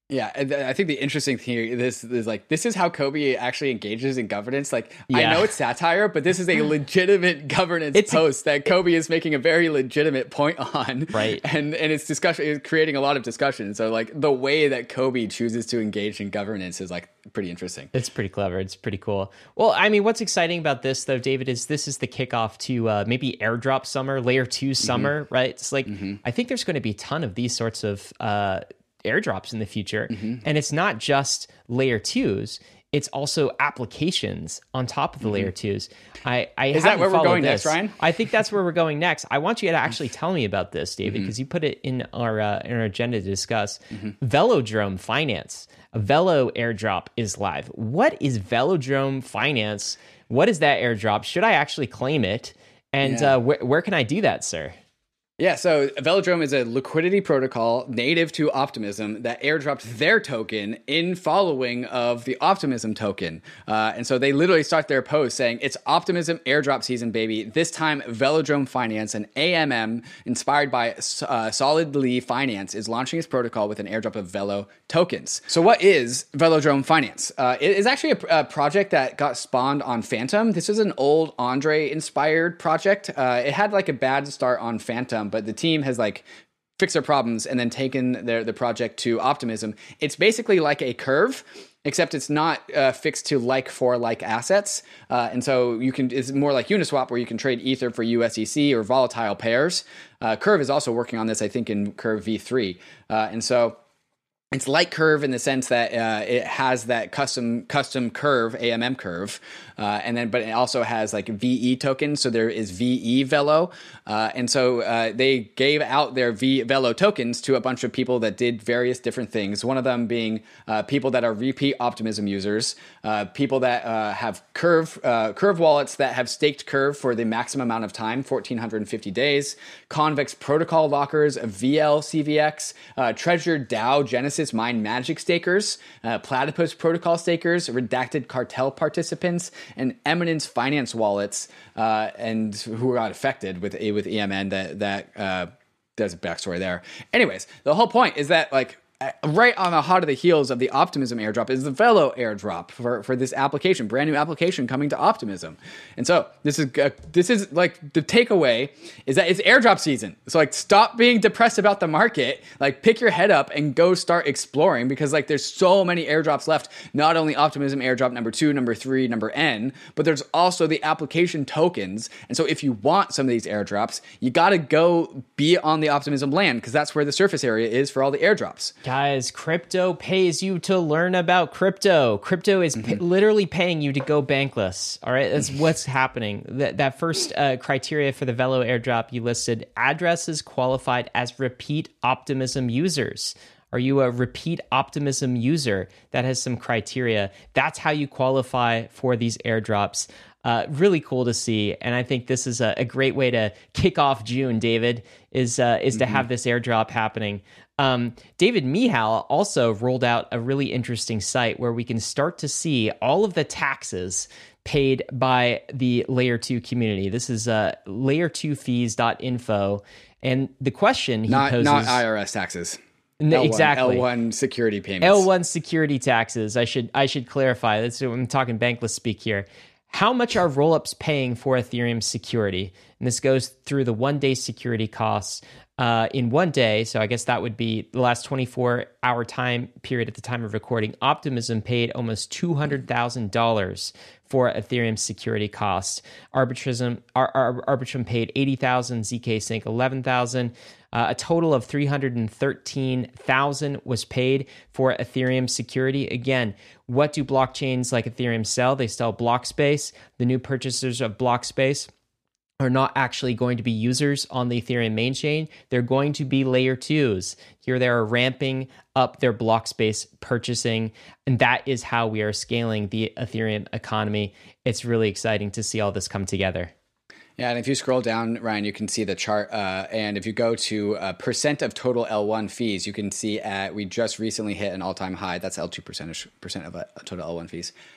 Yeah, and I think the interesting thing this is like this is how Kobe actually engages in governance. Like Yeah. I know it's satire, but this is a legitimate governance It's a- post that Kobe is making a very legitimate point on. Right. And and it's discussion is creating a lot of discussion. So like the way that Kobe chooses to engage in governance is like pretty interesting. It's pretty clever. It's pretty cool. Well, I mean, what's exciting about this, though, David, is this is the kickoff to uh, maybe airdrop summer, layer two summer, mm-hmm. right? It's like, mm-hmm. I think there's going to be a ton of these sorts of uh, airdrops in the future. Mm-hmm. And it's not just layer twos. It's also applications on top of the mm-hmm. layer twos. I, I Is that where we're going this. next, Ryan? I think that's where we're going next. I want you to actually tell me about this, David, because mm-hmm. you put it in our uh, in our agenda to discuss. Mm-hmm. Velodrome Finance, a Velo airdrop is live. What is Velodrome Finance? What is that airdrop? Should I actually claim it? And yeah. uh, wh- where can I do that, sir? Yeah, so Velodrome is a liquidity protocol native to Optimism that airdropped their token in following of the Optimism token. Uh, and so they literally start their post saying, it's Optimism airdrop season, baby. This time, Velodrome Finance, an A M M inspired by uh, Solidly Finance, is launching its protocol with an airdrop of Velo tokens. So what is Velodrome Finance? Uh, it is actually a, a project that got spawned on Phantom. This is an old Andre-inspired project. Uh, it had like a bad start on Phantom, but the team has like fixed their problems and then taken their the project to Optimism. It's basically like a curve, except it's not uh, fixed to like for like assets. Uh, and so you can, it's more like Uniswap where you can trade Ether for U S D C or volatile pairs. Uh, Curve is also working on this, I think, in Curve V three. Uh, and so it's like Curve in the sense that uh, it has that custom custom curve, A M M curve, uh, and then but it also has like V E tokens. So there is V E Velo, uh, and so uh, they gave out their V Velo tokens to a bunch of people that did various different things. One of them being uh, people that are repeat Optimism users, uh, people that uh, have Curve uh, Curve wallets that have staked Curve for the maximum amount of time, one thousand four hundred fifty days. Convex protocol lockers, V L C V X, uh, Treasured DAO Genesis Mind Magic stakers, uh, Platypus protocol stakers, redacted cartel participants, and Eminence finance wallets, uh, and who got affected with with E M N. That that uh, there's a backstory there. Anyways, the whole point is that like. Right on the hot of the heels of the Optimism airdrop is the Velo airdrop for, for this application, brand new application coming to Optimism. And so this is uh, this is like the takeaway is that it's airdrop season. So like stop being depressed about the market, like pick your head up and go start exploring because like there's so many airdrops left. Not only Optimism airdrop number two, number three, number N, but there's also the application tokens. And so if you want some of these airdrops, you got to go be on the Optimism land because that's where the surface area is for all the airdrops. Guys, crypto pays you to learn about crypto. Crypto is mm-hmm. p- literally paying you to go bankless. All right, that's what's happening. That that first uh, criteria for the Velo airdrop you listed: addresses qualified as repeat Optimism users. Are you a repeat Optimism user? That has some criteria. That's how you qualify for these airdrops. Uh, really cool to see, and I think this is a, a great way to kick off June. David is uh, is mm-hmm. to have this airdrop happening. Um, David Mihal also rolled out a really interesting site where we can start to see all of the taxes paid by the layer two community. This is uh, layer two fees dot info, and the question he not, poses not I R S taxes. N- L one, exactly. L one security payments. L one security taxes. I should I should clarify. That's I'm talking bankless speak here. How much are rollups paying for Ethereum security? And this goes through the one-day security costs uh, in one day. So I guess that would be the last twenty-four hour time period at the time of recording. Optimism paid almost two hundred thousand dollars for Ethereum security costs. Arbitrism, Ar- Ar- Arbitrum paid eighty thousand dollars, Z K Sync eleven thousand dollars. Uh, a total of three hundred thirteen thousand dollars was paid for Ethereum security. Again, what do blockchains like Ethereum sell? They sell block space. The new purchasers of block space are not actually going to be users on the Ethereum main chain. They're going to be layer twos. Here they are ramping up their block space purchasing, and that is how we are scaling the Ethereum economy. It's really exciting to see all this come together. Yeah, and if you scroll down, Ryan, you can see the chart. Uh, and if you go to uh, percent of total L one fees, you can see at we just recently hit an all-time high. That's L two percentage percent of uh, total L one fees.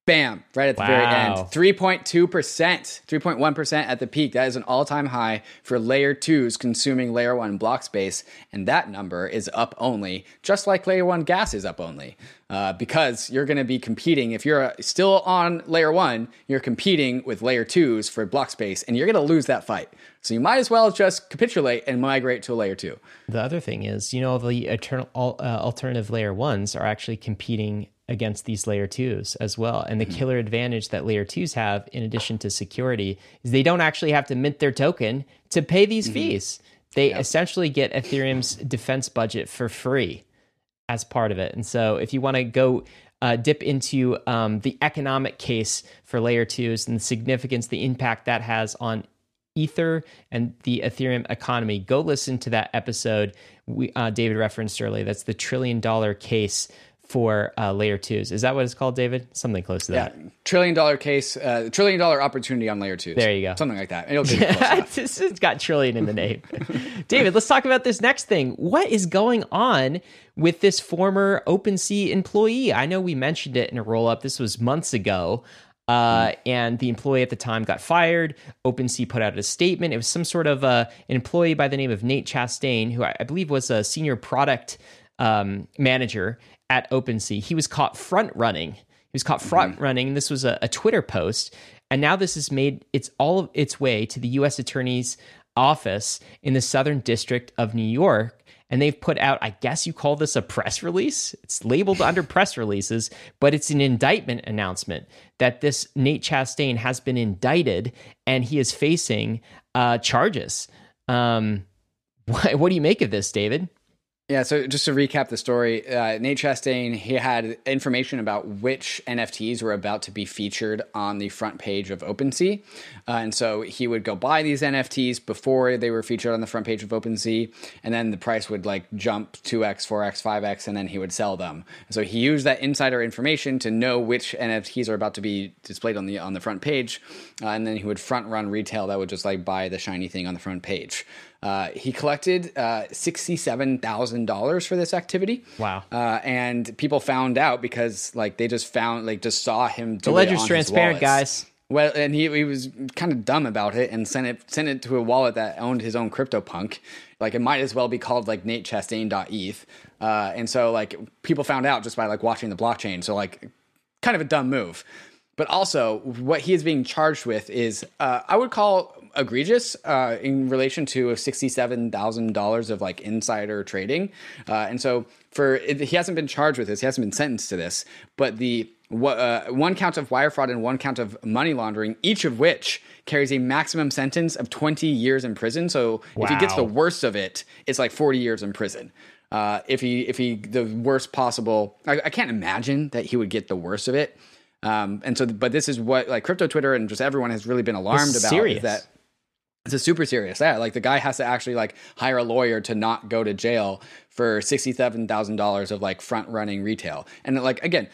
Bam, right at the Wow. very end. three point two percent, three point one percent at the peak. That is an all-time high for layer twos consuming layer one block space. And that number is up only, just like layer one gas is up only. Uh, because you're going to be competing. If you're uh, still on layer one, you're competing with layer twos for block space, and you're going to lose that fight. So you might as well just capitulate and migrate to a layer two. The other thing is, you know, the eternal, uh, alternative layer ones are actually competing against these layer twos as well. And the mm-hmm. killer advantage that layer twos have, in addition to security, is they don't actually have to mint their token to pay these mm-hmm. fees. They yep. essentially get Ethereum's defense budget for free as part of it. And so if you want to go uh, dip into um, the economic case for layer twos and the significance, the impact that has on Ether and the Ethereum economy, go listen to that episode we uh, David referenced earlier. That's the trillion dollar case for uh, layer twos. Is that what it's called, David? Something close to yeah. that. Trillion dollar case, uh, trillion dollar opportunity on layer twos. There you go. Something like that. It'll be close enough. This has got trillion in the name. David, let's talk about this next thing. What is going on with this former OpenSea employee? I know we mentioned it in a roll-up. This was months ago. Uh, mm. And the employee at the time got fired. OpenSea put out a statement. It was some sort of uh, an employee by the name of Nate Chastain, who I, I believe was a senior product um, manager at OpenSea. He was caught front running. He was caught front mm-hmm. running. This was a, a Twitter post, and now this has made its all of its way to the U S Attorney's office in the Southern District of New York. And they've put out, I guess you call this a press release. It's labeled under press releases, but it's an indictment announcement that this Nate Chastain has been indicted and he is facing uh, charges. Um, what, what do you make of this, David? Yeah, so just to recap the story, uh, Nate Chastain, he had information about which N F Ts were about to be featured on the front page of OpenSea. Uh, and so he would go buy these N F Ts before they were featured on the front page of OpenSea, and then the price would like jump two X, four X, five X, and then he would sell them. So he used that insider information to know which N F Ts are about to be displayed on the on the front page, uh, and then he would front run retail that would just like buy the shiny thing on the front page. Uh, he collected uh, sixty-seven thousand dollars for this activity. Wow. Uh, and people found out because like they just found, like just saw him do the ledger's it on transparent, his guys. Well, and he, he was kind of dumb about it and sent it sent it to a wallet that owned his own CryptoPunk. Like it might as well be called like Nate Chastain dot E T H. Uh, and so like people found out just by like watching the blockchain. So like kind of a dumb move. But also what he is being charged with is uh, I would call egregious uh, in relation to sixty-seven thousand dollars of like insider trading. Uh, and so for it, he hasn't been charged with this. He hasn't been sentenced to this. But the uh, one count of wire fraud and one count of money laundering, each of which carries a maximum sentence of twenty years in prison. So wow. if he gets the worst of it, it's like forty years in prison. Uh, if he, if he, the worst possible, I, I can't imagine that he would get the worst of it. Um, and so, but this is what like crypto Twitter and just everyone has really been alarmed about. Serious. Is that it's a super serious. Yeah, like the guy has to actually like hire a lawyer to not go to jail for sixty-seven thousand dollars of like front running retail. And like, again,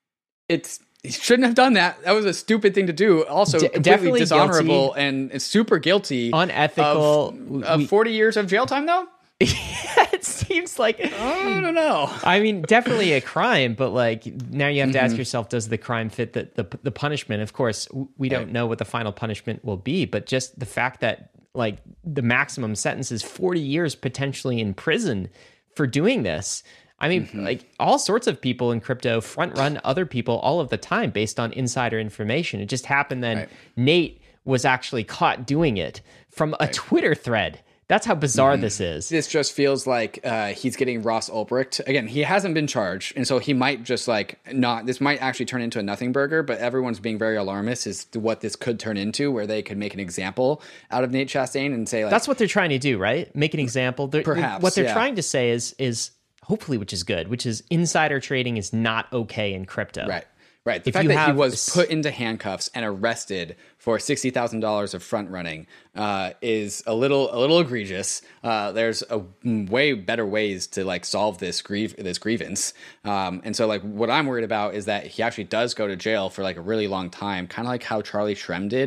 it's, he shouldn't have done that. That was a stupid thing to do. Also, D- completely dishonorable guilty. and it's super guilty. Unethical. Of, of we, forty years of jail time though? It seems like I don't know. I mean, definitely a crime, but like now you have to mm-hmm. ask yourself: does the crime fit the the, the punishment? Of course, we don't right. know what the final punishment will be, but just the fact that like the maximum sentence is forty years potentially in prison for doing this. I mean, mm-hmm. like all sorts of people in crypto front run other people all of the time based on insider information. It just happened then right. Nate was actually caught doing it from a right. Twitter thread. That's how bizarre mm-hmm. this is. This just feels like uh, he's getting Ross Ulbricht. Again, he hasn't been charged, and so he might just like not, this might actually turn into a nothing burger, but everyone's being very alarmist as to what this could turn into, where they could make an example out of Nate Chastain and say like... That's what they're trying to do, right? Make an example. They're, perhaps, What they're yeah. trying to say is, is hopefully, which is good, which is insider trading is not okay in crypto. Right. Right. The if fact that have, he was put into handcuffs and arrested for sixty thousand dollars of front running uh, is a little a little egregious. Uh, there's a way better ways to like solve this grieve this grievance. Um, and so like what I'm worried about is that he actually does go to jail for like a really long time, kind of like how Charlie Shrem did.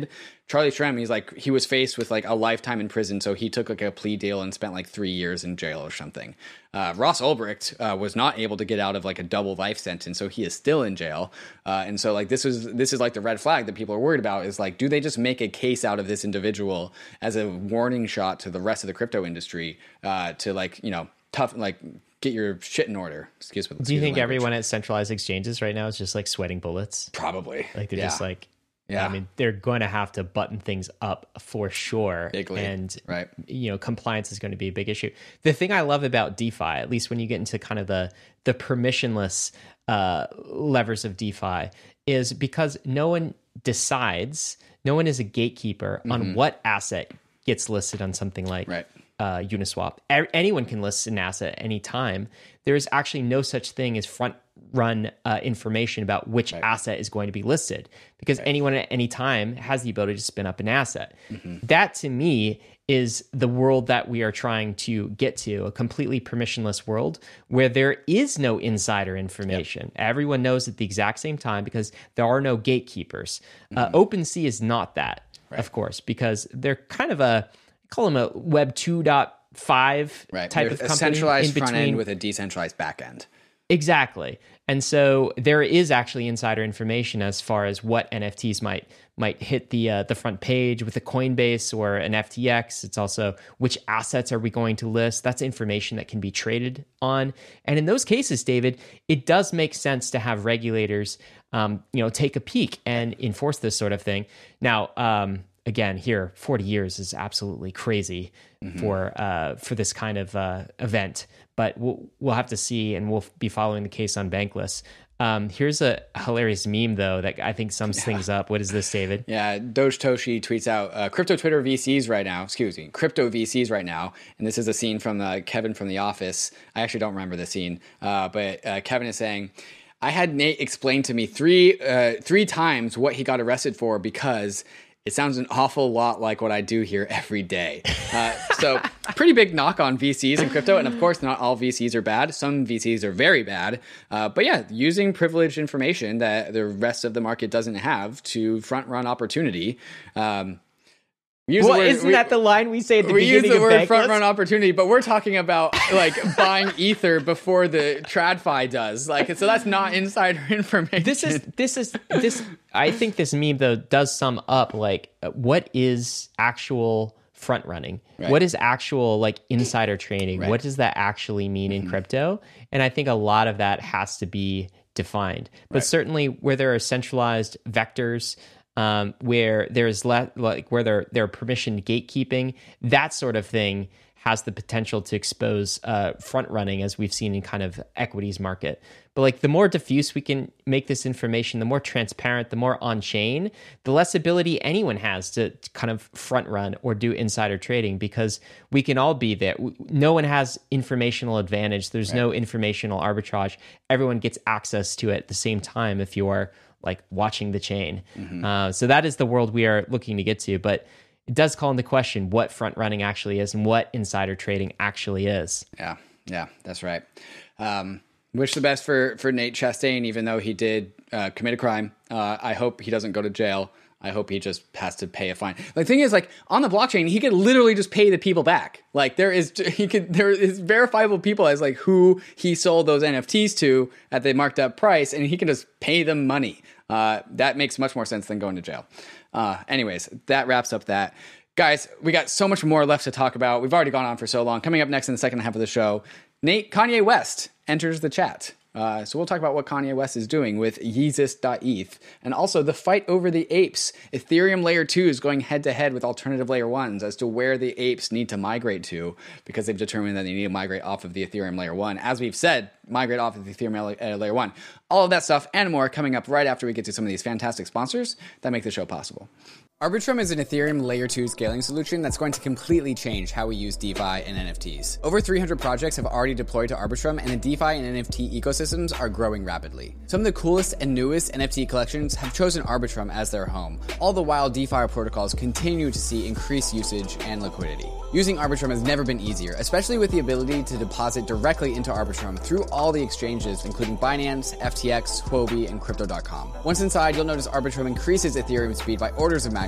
Charlie Shrem, he's like, he was faced with like a lifetime in prison, so he took like a plea deal and spent like three years in jail or something. Uh, Ross Ulbricht uh, was not able to get out of like a double life sentence, so he is still in jail. Uh, and so like this is this is like the red flag that people are worried about is like, do they just make a case out of this individual as a warning shot to the rest of the crypto industry uh, to like, you know, tough, like get your shit in order. Excuse me. Do you think everyone at centralized exchanges right now is just like sweating bullets? Probably. Like they're yeah. just like, yeah. I mean, they're going to have to button things up for sure. Bigly. And, right. you know, compliance is going to be a big issue. The thing I love about DeFi, at least when you get into kind of the, the permissionless uh, levers of DeFi, is because no one decides, no one is a gatekeeper mm-hmm. on what asset gets listed on something like right. uh, Uniswap. A- anyone can list an asset at any time. There is actually no such thing as front run uh, information about which right. asset is going to be listed, because right. anyone at any time has the ability to spin up an asset. Mm-hmm. That to me is the world that we are trying to get to, a completely permissionless world where there is no insider information. Yep. Everyone knows at the exact same time because there are no gatekeepers. Mm-hmm. Uh, OpenSea is not that, right. of course, because they're kind of a, call them a Web two point five right. type They're of company. A centralized in between. front end with a decentralized back end. Exactly. And so there is actually insider information as far as what N F Ts might might hit the uh, the front page with a Coinbase or an F T X. It's also which assets are we going to list. That's information that can be traded on. And in those cases, David, it does make sense to have regulators, um, you know, take a peek and enforce this sort of thing. Now, um, again, here, forty years is absolutely crazy mm-hmm. for uh, for this kind of uh, event. But we'll, we'll have to see, and we'll be following the case on Bankless. Um, here's a hilarious meme, though, that I think sums yeah. things up. What is this, David? Yeah, Doge Toshi tweets out, uh, crypto Twitter V Cs right now, excuse me, crypto V Cs right now. And this is a scene from uh, Kevin from The Office. I actually don't remember the scene, uh, but uh, Kevin is saying, I had Nate explain to me three uh, three times what he got arrested for because it sounds an awful lot like what I do here every day. Uh, so pretty big knock on V Cs in crypto. And of course, not all V Cs are bad. Some V Cs are very bad. Uh, but yeah, using privileged information that the rest of the market doesn't have to front run opportunity. Um, Use well, word, isn't we, that the line we say at the we beginning use the of word Bankless? Front run opportunity, but we're talking about like buying ether before the TradFi does. Like, so that's not insider information. This is this is this. I think this meme though does sum up like what is actual front running. Right. What is actual like insider trading? Right. What does that actually mean mm-hmm. in crypto? And I think a lot of that has to be defined. But right. certainly where there are centralized vectors. Um, where there's le- like where there there are permission gatekeeping, that sort of thing has the potential to expose uh, front running, as we've seen in kind of equities market. But like the more diffuse we can make this information, the more transparent, the more on chain, the less ability anyone has to, to kind of front run or do insider trading, because we can all be there. No one has informational advantage. There's right. no informational arbitrage. Everyone gets access to it at the same time if you are like watching the chain. Mm-hmm. Uh, so that is the world we are looking to get to. But it does call into question what front running actually is and what insider trading actually is. Yeah, yeah, that's right. Um, wish the best for, for Nate Chastain, even though he did uh, commit a crime. Uh, I hope he doesn't go to jail. I hope he just has to pay a fine. The thing is, like, on the blockchain, he could literally just pay the people back. Like, there is he could there is verifiable people as like who he sold those N F Ts to at the marked up price, and he can just pay them money. Uh, that makes much more sense than going to jail. Uh, anyways, that wraps up that. Guys, we got so much more left to talk about. We've already gone on for so long. Coming up next in the second half of the show, Nate Kanye West enters the chat. Uh, so we'll talk about what Kanye West is doing with Yeezus dot E T H, and also the fight over the apes. Ethereum layer two is going head to head with alternative layer ones as to where the apes need to migrate to, because they've determined that they need to migrate off of the Ethereum layer one. As we've said, migrate off of the Ethereum layer one. All of that stuff and more coming up right after we get to some of these fantastic sponsors that make the show possible. Arbitrum is an Ethereum Layer two scaling solution that's going to completely change how we use DeFi and N F Ts. Over three hundred projects have already deployed to Arbitrum, and the DeFi and N F T ecosystems are growing rapidly. Some of the coolest and newest N F T collections have chosen Arbitrum as their home, all the while DeFi protocols continue to see increased usage and liquidity. Using Arbitrum has never been easier, especially with the ability to deposit directly into Arbitrum through all the exchanges, including Binance, F T X, Huobi, and Crypto dot com. Once inside, you'll notice Arbitrum increases Ethereum speed by orders of magnitude,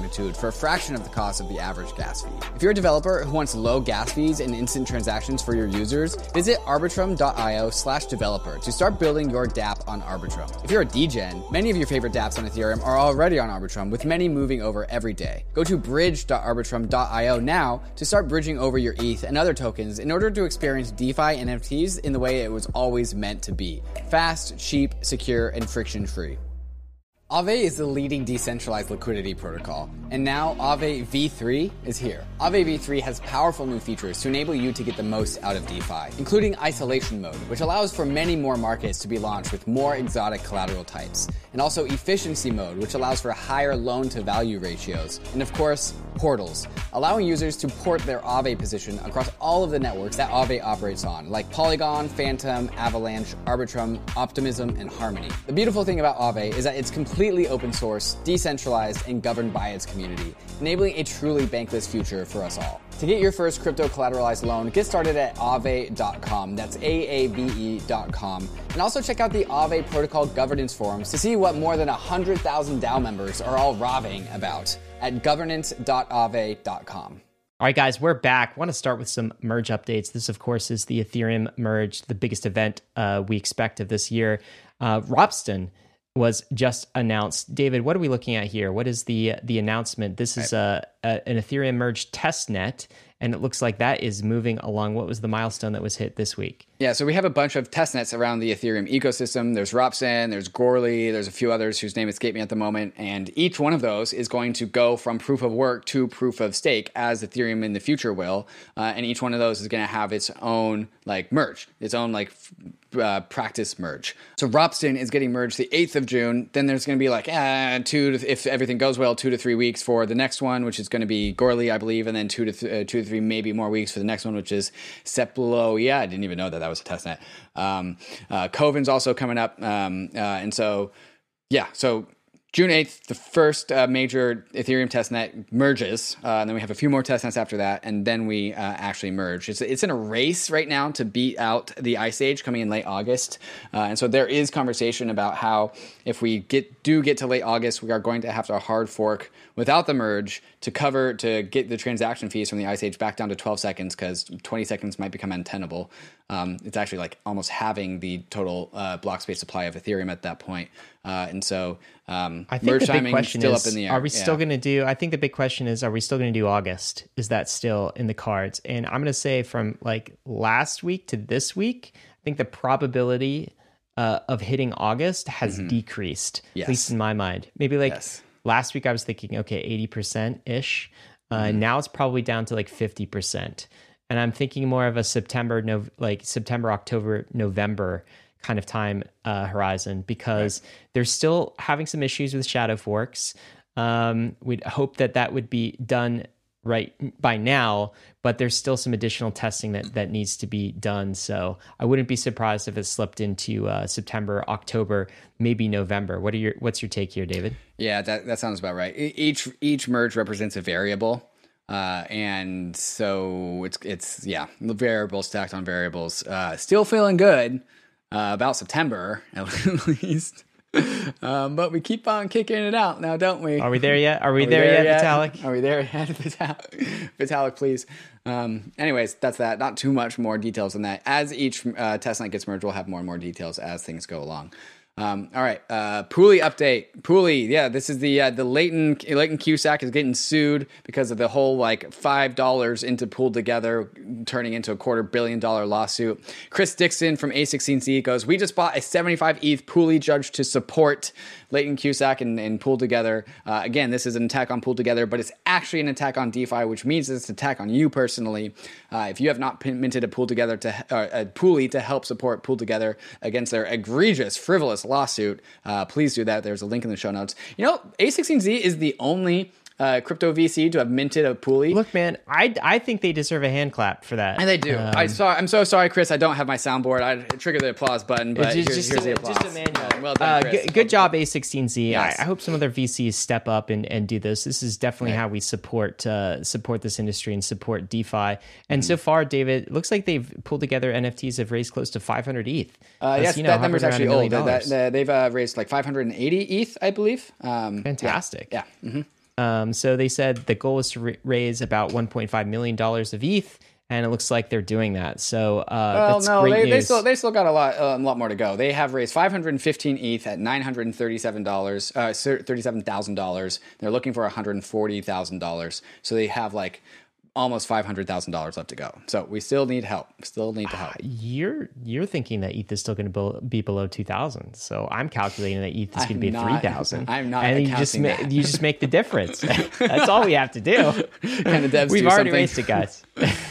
magnitude for a fraction of the cost of the average gas fee. If you're a developer who wants low gas fees and instant transactions for your users, visit arbitrum.io slash developer to start building your dApp on Arbitrum. If you're a degen, many of your favorite dApps on Ethereum are already on Arbitrum, with many moving over every day. Go to bridge.arbitrum.io now to start bridging over your E T H and other tokens in order to experience DeFi and N F Ts in the way it was always meant to be. Fast, cheap, secure, and friction-free. Aave is the leading decentralized liquidity protocol, and now Aave V three is here. Aave V three has powerful new features to enable you to get the most out of DeFi, including isolation mode, which allows for many more markets to be launched with more exotic collateral types, and also efficiency mode, which allows for higher loan-to-value ratios, and of course, portals, allowing users to port their Aave position across all of the networks that Aave operates on, like Polygon, Phantom, Avalanche, Arbitrum, Optimism, and Harmony. The beautiful thing about Aave is that it's completely open source, decentralized, and governed by its community, enabling a truly bankless future for us all. To get your first crypto collateralized loan, get started at aave dot com. That's A A V E dot com. And also check out the Aave Protocol Governance Forums to see what more than one hundred thousand DAO members are all raving about at governance dot aave dot com. All right, guys, we're back. I want to start with some merge updates. This, of course, is the Ethereum merge, the biggest event uh, we expect of this year. Uh, Ropsten was just announced. David, what are we looking at here? What is the the announcement? This is a, a an Ethereum merge testnet, and it looks like that is moving along. What was the milestone that was hit this week? Yeah, so we have a bunch of testnets around the Ethereum ecosystem. There's Ropsten, there's Goerli, there's a few others whose name escape me at the moment, and each one of those is going to go from proof of work to proof of stake, as Ethereum in the future will, uh, and each one of those is going to have its own like merge, its own like uh, practice merge. So Ropsten is getting merged the eighth of June. Then there's going to be like eh, two to, if everything goes well, two to three weeks for the next one, which is going to be Goerli, I believe, and then two to th- uh, two to three maybe more weeks for the next one, which is Seplo. Yeah, I didn't even know that that was a testnet. Um, uh, Kovin's also coming up, um, uh, and so yeah, so June eighth, the first uh, major Ethereum testnet merges, uh, and then we have a few more testnets after that, and then we uh, actually merge. It's, it's in a race right now to beat out the Ice Age coming in late August, uh, and so there is conversation about how if we get do get to late August, we are going to have to hard fork without the merge to cover, to get the transaction fees from the Ice Age back down to twelve seconds, because twenty seconds might become untenable. Um, it's actually like almost having the total uh, block space supply of Ethereum at that point. Uh, and so um, I think merge the big timing question still is, up in the air. are we Yeah. still going to do, I think the big question is, are we still going to do August? Is that still in the cards? And I'm going to say from like last week to this week, I think the probability uh, of hitting August has mm-hmm. decreased, yes. at least in my mind. Maybe like yes. last week I was thinking, okay, eighty percent-ish. Uh, mm-hmm. Now it's probably down to like fifty percent. And I'm thinking more of a September, no, like September, October, November kind of time uh, horizon, because right. they're still having some issues with shadow forks. Um, we'd hope that that would be done right by now, but there's still some additional testing that, that needs to be done. So I wouldn't be surprised if it slipped into uh, September, October, maybe November. What are your What's your take here, David? Yeah, that, that sounds about right. Each each merge represents a variable. Uh, and so it's, it's, yeah, variables stacked on variables, uh, still feeling good, uh, about September at least. um, but we keep on kicking it out now, don't we? Are we there yet? Are we, Are we there, there yet, yet, Vitalik? Are we there yet, Vitalik? Vitalik, please. Um, anyways, that's that. Not too much more details than that. As each, uh, testnet gets merged, we'll have more and more details as things go along. Um, all right, uh, Pooley update. Pooley, yeah, this is the uh, the Leighton Leighton Cusack is getting sued because of the whole like five dollars into Pooled Together turning into a quarter billion dollar lawsuit. Chris Dixon from A sixteen Z goes, "We just bought a seventy-five E T H Pooley judge to support Leighton Cusack and, and Pooled Together. Uh, again, this is an attack on Pooled Together, but it's actually an attack on DeFi, which means it's an attack on you personally. Uh, if you have not minted a Pooled Together to uh, a Pooley to help support Pooled Together against their egregious, frivolous lawsuit, uh, please do that. There's a link in the show notes. You know, A sixteen Z is the only uh, crypto V C to have minted a Pooley. Look, man, I, I think they deserve a hand clap for that. And they do. Um, I saw. I'm so sorry, Chris. I don't have my soundboard. I trigger the applause button, but just, here's, just, here's the a, applause. just a manual. Well done, uh, Chris. good, good job, A sixteen Z. Yes. I, I hope some other V Cs step up and, and do this. This is definitely yeah. how we support uh, support this industry and support DeFi. And mm-hmm. so far, David, it looks like they've pulled together N F Ts have raised close to five hundred E T H. Uh, yes, you know, that number's actually old. That, that, they've uh, raised like five hundred eighty E T H, I believe. Um, Fantastic. Yeah. yeah. Mm-hmm. Um, so they said the goal is to r- raise about one point five million dollars of E T H, and it looks like they're doing that. So uh, well, that's no, great they, news. they still they still got a lot a lot more to go. They have raised five hundred fifteen E T H at nine hundred thirty-seven dollars, uh, thirty-seven thousand dollars. They're looking for one hundred forty thousand dollars. So they have like almost five hundred thousand dollars left to go. So we still need help. Still need to help. You're you're thinking that E T H is still going to be below two thousand. So I'm calculating that E T H is going to be at three thousand. I'm not and you just ma- you just make the difference. That's all we have to do. Kind of devs We've do already something. raised it, guys.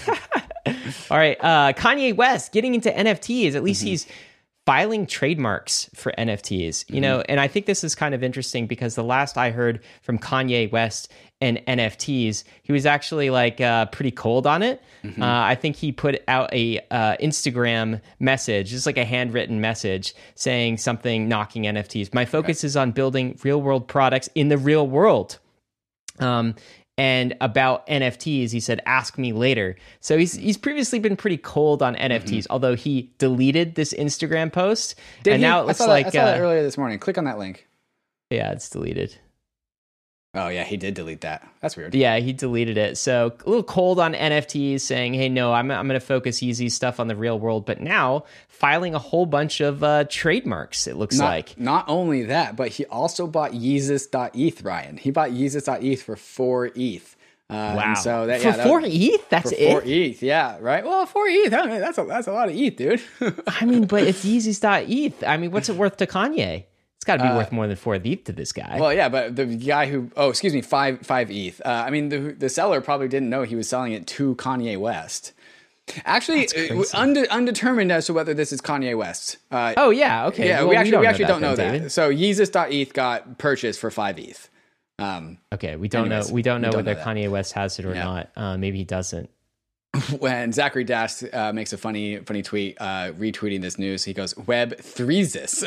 All right, uh, Kanye West getting into N F Ts. At least mm-hmm. he's filing trademarks for N F Ts. You mm-hmm. know, and I think this is kind of interesting because the last I heard from Kanye West and N F Ts, he was actually like uh, pretty cold on it. Mm-hmm. Uh, I think he put out a uh, Instagram message, just like a handwritten message saying something knocking N F Ts. My focus right. is on building real world products in the real world. Um, And about N F Ts, he said, ask me later. So he's he's previously been pretty cold on N F Ts, mm-hmm. although he deleted this Instagram post. Did and he? now it looks I saw like... That, I saw uh, that earlier this morning. Click on that link. Yeah, it's deleted. Oh, yeah, he did delete that. That's weird. Yeah, he deleted it. So a little cold on N F Ts, saying, hey, no, I'm, I'm going to focus easy stuff on the real world. But now filing a whole bunch of uh, trademarks, it looks not, like. Not only that, but he also bought Yeezus dot E T H, Ryan. He bought Yeezus dot E T H for four E T H. Uh, wow! So that, for yeah, that four was, E T H, that's for it. Four E T H, yeah, right. Well, four E T H, I mean, that's a that's a lot of E T H, dude. I mean, but it's Yeezus dot E T H. I mean, what's it worth to Kanye? It's got to be uh, worth more than four E T H to this guy. Well, yeah, but the guy who oh, excuse me, five five E T H. Uh, I mean, the the seller probably didn't know he was selling it to Kanye West. Actually, uh, unde- undetermined as to whether this is Kanye West. Uh, oh yeah, okay. Yeah, well, we actually we, we actually don't know, know don't that. know that. So Yeezus dot E T H got purchased for five E T H. Um, okay, we don't anyways, know. We don't know we don't whether know Kanye West has it or yeah. not. Uh, maybe he doesn't. When Zachary Dash uh, makes a funny, funny tweet uh, retweeting this news, he goes, "Web threesis."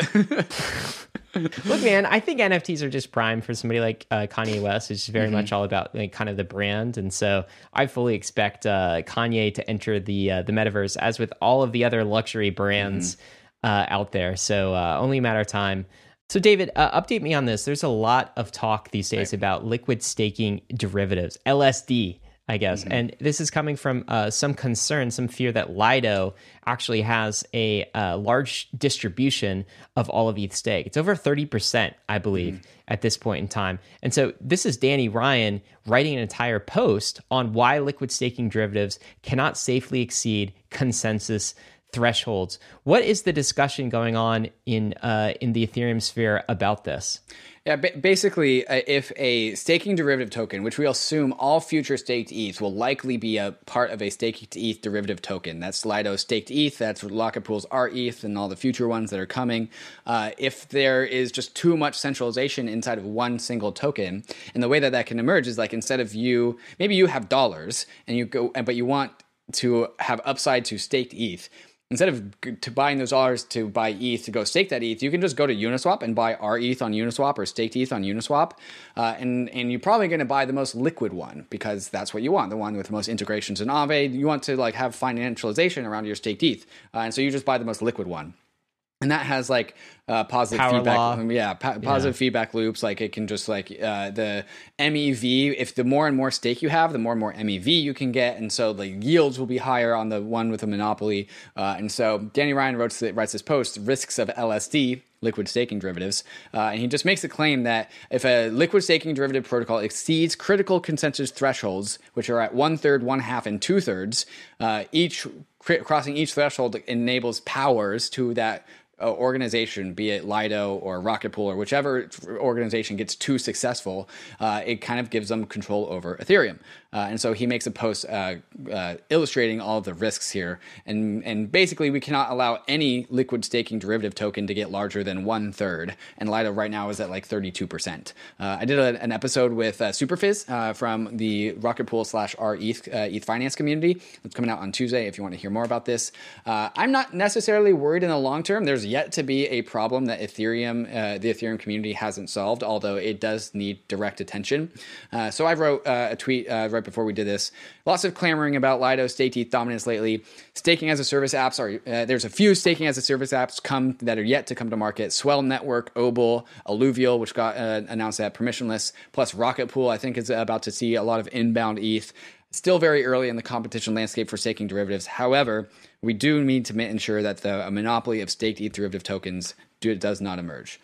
Look, man, I think N F Ts are just prime for somebody like uh, Kanye West, which is very mm-hmm. much all about like kind of the brand, and so I fully expect uh, Kanye to enter the uh, the metaverse, as with all of the other luxury brands mm-hmm. uh, out there. So uh, only a matter of time. So, David, uh, update me on this. There's a lot of talk these days right. about liquid staking derivatives, L S D, I guess. Mm-hmm. And this is coming from uh, some concern, some fear that Lido actually has a uh, large distribution of all of E T H stake. It's over thirty percent, I believe, mm-hmm. at this point in time. And so this is Danny Ryan writing an entire post on why liquid staking derivatives cannot safely exceed consensus thresholds. What is the discussion going on in uh, in the Ethereum sphere about this? Yeah, ba- basically, uh, if a staking derivative token, which we assume all future staked E T H will likely be a part of a staked E T H derivative token. That's Lido staked E T H, that's Locket Pool's R E T H, and all the future ones that are coming. Uh, if there is just too much centralization inside of one single token, and the way that that can emerge is like instead of you, maybe you have dollars, and you go, but you want to have upside to staked E T H. Instead of to buying those dollars to buy E T H to go stake that E T H, you can just go to Uniswap and buy R E T H on Uniswap or staked E T H on Uniswap. Uh, and, and you're probably going to buy the most liquid one because that's what you want, the one with the most integrations in Aave. You want to like have financialization around your staked E T H. Uh, and so you just buy the most liquid one. And that has like uh, positive Power feedback. law. Yeah, po- positive yeah. feedback loops. Like it can just like uh, the M E V. If the more and more stake you have, the more and more M E V you can get, and so the yields will be higher on the one with a monopoly. Uh, and so Danny Ryan writes writes this post: risks of L S D, liquid staking derivatives, uh, and he just makes a claim that if a liquid staking derivative protocol exceeds critical consensus thresholds, which are at one third, one half, and two thirds, uh, each crossing each threshold enables powers to that Uh, organization, be it Lido or Rocket Pool or whichever organization gets too successful, uh, it kind of gives them control over Ethereum. Uh, and so he makes a post uh, uh, illustrating all of the risks here. And and basically, we cannot allow any liquid staking derivative token to get larger than one third. And Lido right now is at like thirty-two percent. Uh, I did a, an episode with uh, Superfizz uh, from the Rocket Pool slash R E T H, uh, E T H finance community. It's coming out on Tuesday if you want to hear more about this. Uh, I'm not necessarily worried in the long term. There's appears yet to be a problem that Ethereum, uh, the Ethereum community hasn't solved, although it does need direct attention. Uh, so I wrote uh, a tweet uh, right before we did this. Lots of clamoring about Lido staked E T H dominance lately. Staking as a service apps are, uh, there's a few staking as a service apps come that are yet to come to market. Swell Network, Obol, Alluvial, which got uh, announced at permissionless, plus Rocket Pool, I think is about to see a lot of inbound E T H. Still very early in the competition landscape for staking derivatives. However, we do need to ensure that the monopoly of staked E T H derivative tokens do, does not emerge.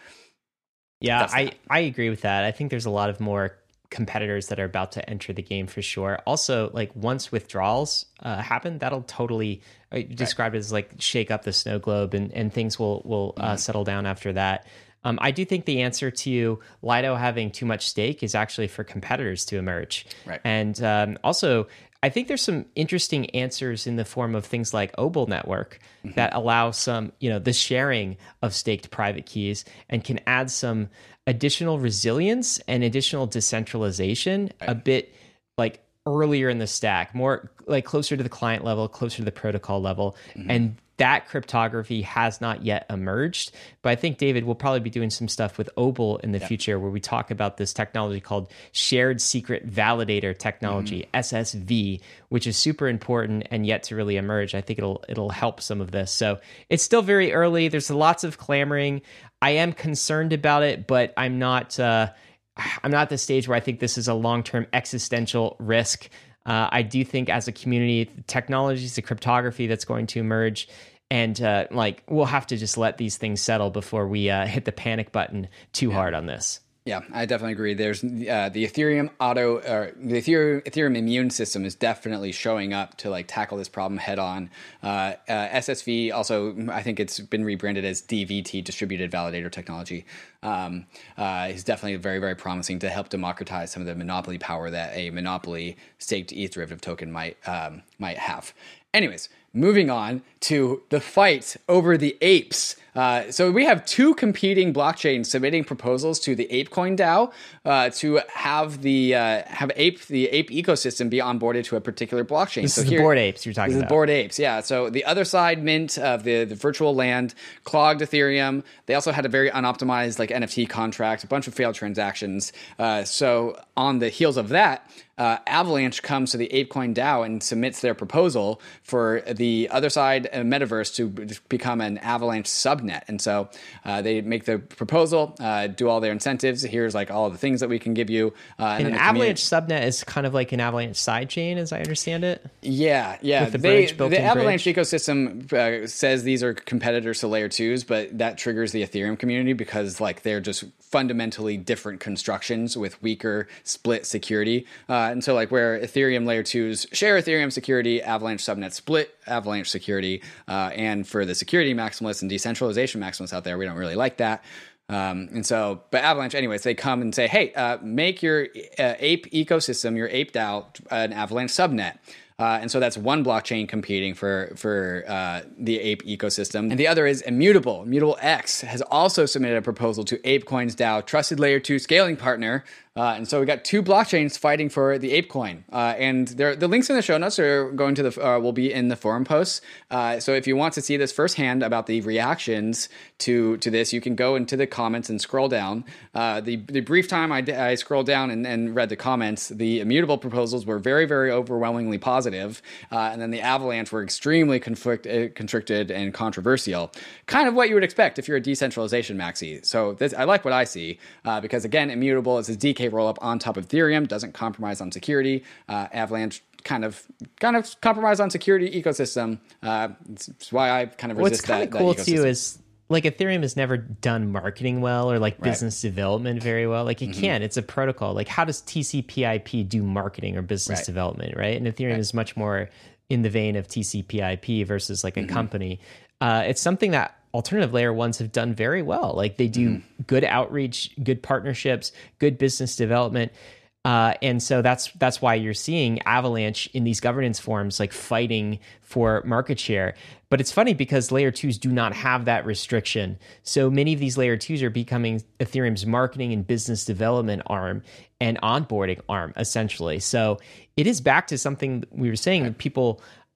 Yeah, I, I agree with that. I think there's a lot of more competitors that are about to enter the game for sure. Also, like once withdrawals uh, happen, that'll totally uh, describe right. it as like shake up the snow globe, and, and things will will uh, mm-hmm. settle down after that. Um, I do think the answer to Lido having too much stake is actually for competitors to emerge. Right. And um, also, I think there's some interesting answers in the form of things like Obol Network mm-hmm. that allow some, you know, the sharing of staked private keys and can add some additional resilience and additional decentralization right. a bit like earlier in the stack, more like closer to the client level, closer to the protocol level. Mm-hmm. And that cryptography has not yet emerged. But I think, David, we'll probably be doing some stuff with Obol in the yeah. future where we talk about this technology called Shared Secret Validator Technology, mm-hmm. S S V, which is super important and yet to really emerge. I think it'll it'll help some of this. So it's still very early. There's lots of clamoring. I am concerned about it, but I'm not uh, I'm not at the stage where I think this is a long-term existential risk. Uh, I do think as a community, the technologies, the cryptography that's going to emerge, and uh, like we'll have to just let these things settle before we uh, hit the panic button too yeah. hard on this. Yeah, I definitely agree. There's uh, the Ethereum auto, or the Ethereum, Ethereum immune system is definitely showing up to like tackle this problem head on. Uh, uh, S S V also, I think it's been rebranded as D V T, Distributed Validator Technology. Um, uh, is definitely very, very promising to help democratize some of the monopoly power that a monopoly staked E T H derivative token might um, might have. Anyways, moving on to the fight over the apes. Uh, so we have two competing blockchains submitting proposals to the ApeCoin DAO uh, to have the uh, have ape the ape ecosystem be onboarded to a particular blockchain. This so is here, the Bored Apes you're talking this about. Is Bored Apes, yeah. So the other side mint of the, the virtual land clogged Ethereum. They also had a very unoptimized like N F T contract, a bunch of failed transactions. Uh, so on the heels of that, Uh, Avalanche comes to the ApeCoin DAO and submits their proposal for the other side uh, metaverse to b- become an Avalanche subnet. And so uh, they make the proposal, uh, do all their incentives. Here's like all the things that we can give you. Uh, and an the Avalanche subnet is kind of like an Avalanche sidechain, as I understand it. Yeah, yeah. With the they, bridge, built-in the Avalanche bridge. ecosystem uh, says these are competitors to layer twos, but that triggers the Ethereum community because like they're just fundamentally different constructions with weaker split security. Uh, and so like where Ethereum layer twos share Ethereum security, Avalanche subnet split Avalanche security. Uh, and for the security maximalists and decentralization maximalists out there, we don't really like that. Um, and so, but Avalanche, anyways, they come and say, hey, uh, make your uh, ape ecosystem, your ape DAO, an Avalanche subnet. Uh, and so that's one blockchain competing for for uh, the ape ecosystem. And the other is Immutable. Immutable X has also submitted a proposal to ApeCoin's DAO, trusted layer two scaling partner. Uh, and so we got two blockchains fighting for the ApeCoin. Uh, and there, the links in the show notes are going to the uh, will be in the forum posts. Uh, so if you want to see this firsthand about the reactions to to this, you can go into the comments and scroll down. Uh, the the brief time I, I scrolled down and, and read the comments, the Immutable proposals were very, very overwhelmingly positive. Uh, and then the Avalanche were extremely conflict, uh, constricted and controversial. Kind of what you would expect if you're a decentralization maxi. So this, I like what I see uh, because, again, Immutable is a D K rollup on top of Ethereum, doesn't compromise on security. Uh, Avalanche kind of kind of compromise on security ecosystem. Uh, it's why I kind of resist that. What's kind of cool too is like Ethereum has never done marketing well or like business right. development very well. Like it mm-hmm. can, it's a protocol. Like how does T C P I P do marketing or business right. development, right? And Ethereum right. is much more in the vein of T C P I P versus like a mm-hmm. company. Uh, it's something that alternative layer ones have done very well. Like they do mm-hmm. good outreach, good partnerships, good business development. Uh, and so that's that's why you're seeing Avalanche in these governance forums like fighting for market share. But it's funny because layer twos do not have that restriction. So many of these layer twos are becoming Ethereum's marketing and business development arm and onboarding arm, essentially. So it is back to something we were saying, that people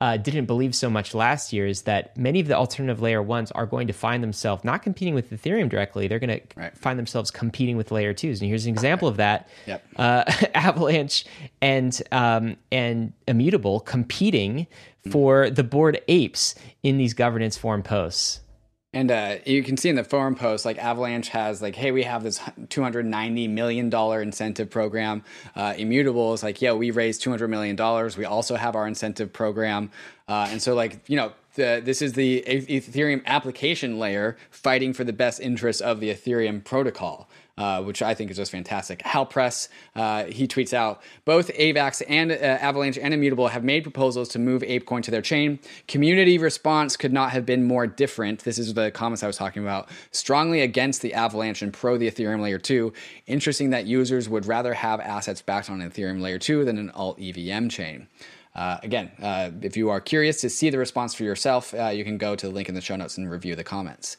uh, didn't believe so much last year is that many of the alternative layer ones are going to find themselves not competing with Ethereum directly. They're going to right. find themselves competing with layer twos. And here's an example right. of that. Yep. Uh, Avalanche and um, and Immutable competing for the Bored Apes in these governance forum posts. And uh, you can see in the forum post, like Avalanche has like, hey, we have this two hundred ninety million dollars incentive program. Uh, Immutable is like, yeah, we raised two hundred million dollars. We also have our incentive program. Uh, and so like, you know, the, this is the Ethereum application layer fighting for the best interests of the Ethereum protocol. Uh, which I think is just fantastic. Hal Press, uh, he tweets out, both AVAX and uh, Avalanche and Immutable have made proposals to move ApeCoin to their chain. Community response could not have been more different. This is the comments I was talking about. Strongly against the Avalanche and pro the Ethereum layer two. Interesting that users would rather have assets backed on an Ethereum layer two than an alt E V M chain. Uh, again, uh, if you are curious to see the response for yourself, uh, you can go to the link in the show notes and review the comments.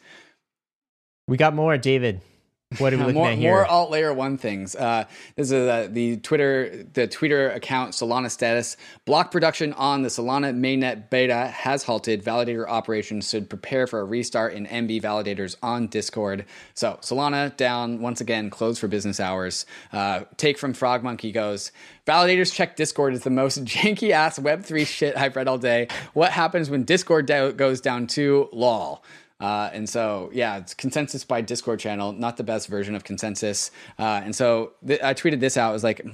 We got more, David. What are we looking more, at here? More alt layer one things. Uh, this is uh, the Twitter, the Twitter account Solana status. Block production on the Solana mainnet beta has halted. Validator operations should prepare for a restart in M B validators on Discord. So Solana down once again, closed for business hours. Uh, take from Frog Monkey goes, validators check Discord is the most janky ass Web three shit I've read all day. What happens when Discord do- goes down too? Lol. Uh, and so, yeah, it's consensus by Discord channel, not the best version of consensus. Uh, and so th- I tweeted this out. It was like,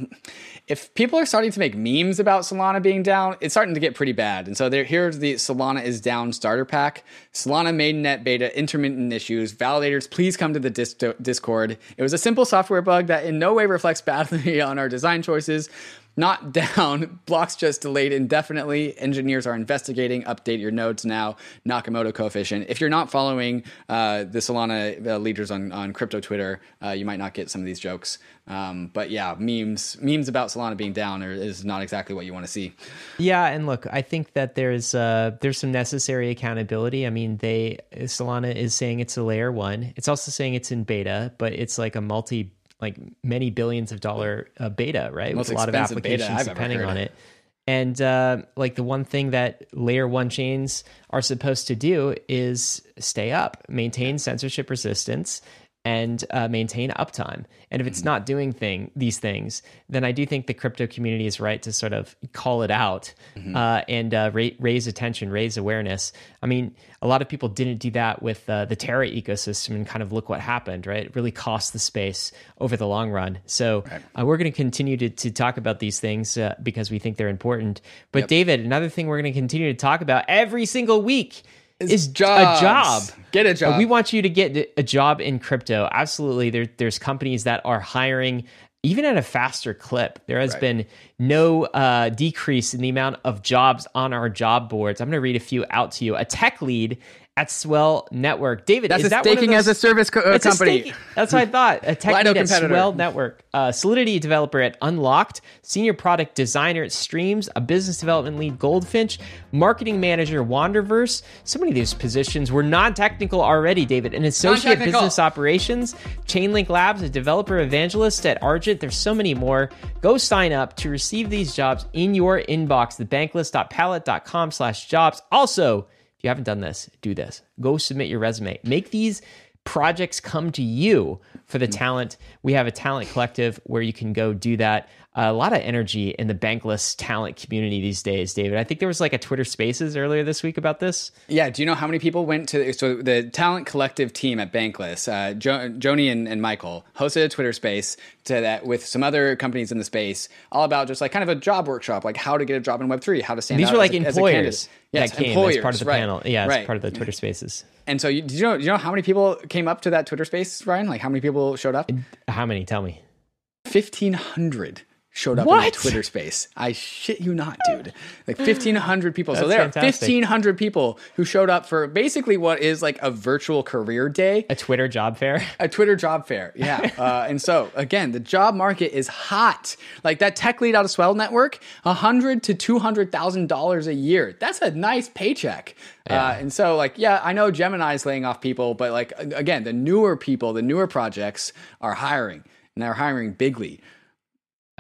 if people are starting to make memes about Solana being down, it's starting to get pretty bad. And so there, here's the Solana is down starter pack. Solana mainnet beta, intermittent issues. Validators, please come to the dis- Discord. It was a simple software bug that in no way reflects badly on our design choices. Not down. Blocks just delayed indefinitely. Engineers are investigating. Update your nodes now. Nakamoto coefficient. If you're not following uh, the Solana uh, leaders on, on crypto Twitter, uh, you might not get some of these jokes. Um, but yeah, memes memes about Solana being down are, is not exactly what you want to see. Yeah, and look, I think that there's uh, there's some necessary accountability. I mean, they Solana is saying it's a layer one. It's also saying it's in beta, but it's like a multi. like many billions of dollar uh, beta, right? Most with a lot of applications depending on it. And uh, like the one thing that layer one chains are supposed to do is stay up, maintain censorship resistance, and uh, maintain uptime. And if it's not doing thing these things, then I do think the crypto community is right to sort of call it out mm-hmm. uh, and uh, ra- raise attention, raise awareness. I mean, a lot of people didn't do that with uh, the Terra ecosystem, and kind of look what happened, right? It really cost the space over the long run. So right. uh, we're going to continue to to talk about these things uh, because we think they're important. But yep. David, another thing we're going to continue to talk about every single week is jobs. a job. Get a job. We want you to get a job in crypto. Absolutely. There, there's companies that are hiring even at a faster clip. There has right. been no uh, decrease in the amount of jobs on our job boards. I'm going to read a few out to you. A tech lead at Swell Network. David, that's is a that staking one of those, as a service co- uh, company. A staking, that's what I thought. A tech lead at Swell Network. Uh, Solidity developer at Unlocked. Senior product designer at Streams. A business development lead, Goldfinch. Marketing manager, Wanderverse. So many of these positions were non-technical already, David. An associate business operations. Chainlink Labs, a developer evangelist at Argent. There's so many more. Go sign up to receive these jobs in your inbox. Thebankless.pallet.com slash jobs. Also, if you haven't done this, do this. Go submit your resume. Make these projects come to you for the talent. We have a talent collective where you can go do that. Uh, a lot of energy in the Bankless talent community these days, David. I think there was like a Twitter Spaces earlier this week about this. Yeah. Do you know how many people went to so the talent collective team at Bankless? Uh, jo- Joni and, and Michael hosted a Twitter Space to that with some other companies in the space, all about just like kind of a job workshop, like how to get a job in Web three, how to stand These out. These were like as a, employers. As a yes, that came employers, as part of the right, panel. Yeah, as right. part of the Twitter Spaces. And so, you, did you know? Do you know how many people came up to that Twitter Space, Ryan? Like how many people showed up? How many? Tell me. Fifteen hundred. Showed up what? in the Twitter Space. I shit you not, dude. Like fifteen hundred people. So there fantastic. are fifteen hundred people who showed up for basically what is like a virtual career day. A Twitter job fair? A Twitter job fair, yeah. uh, and so, again, the job market is hot. Like that tech lead out of Swell Network, one hundred thousand to two hundred thousand dollars a year. That's a nice paycheck. Yeah. Uh, and so, like, yeah, I know Gemini's laying off people, but like, again, the newer people, the newer projects are hiring, and they're hiring bigly.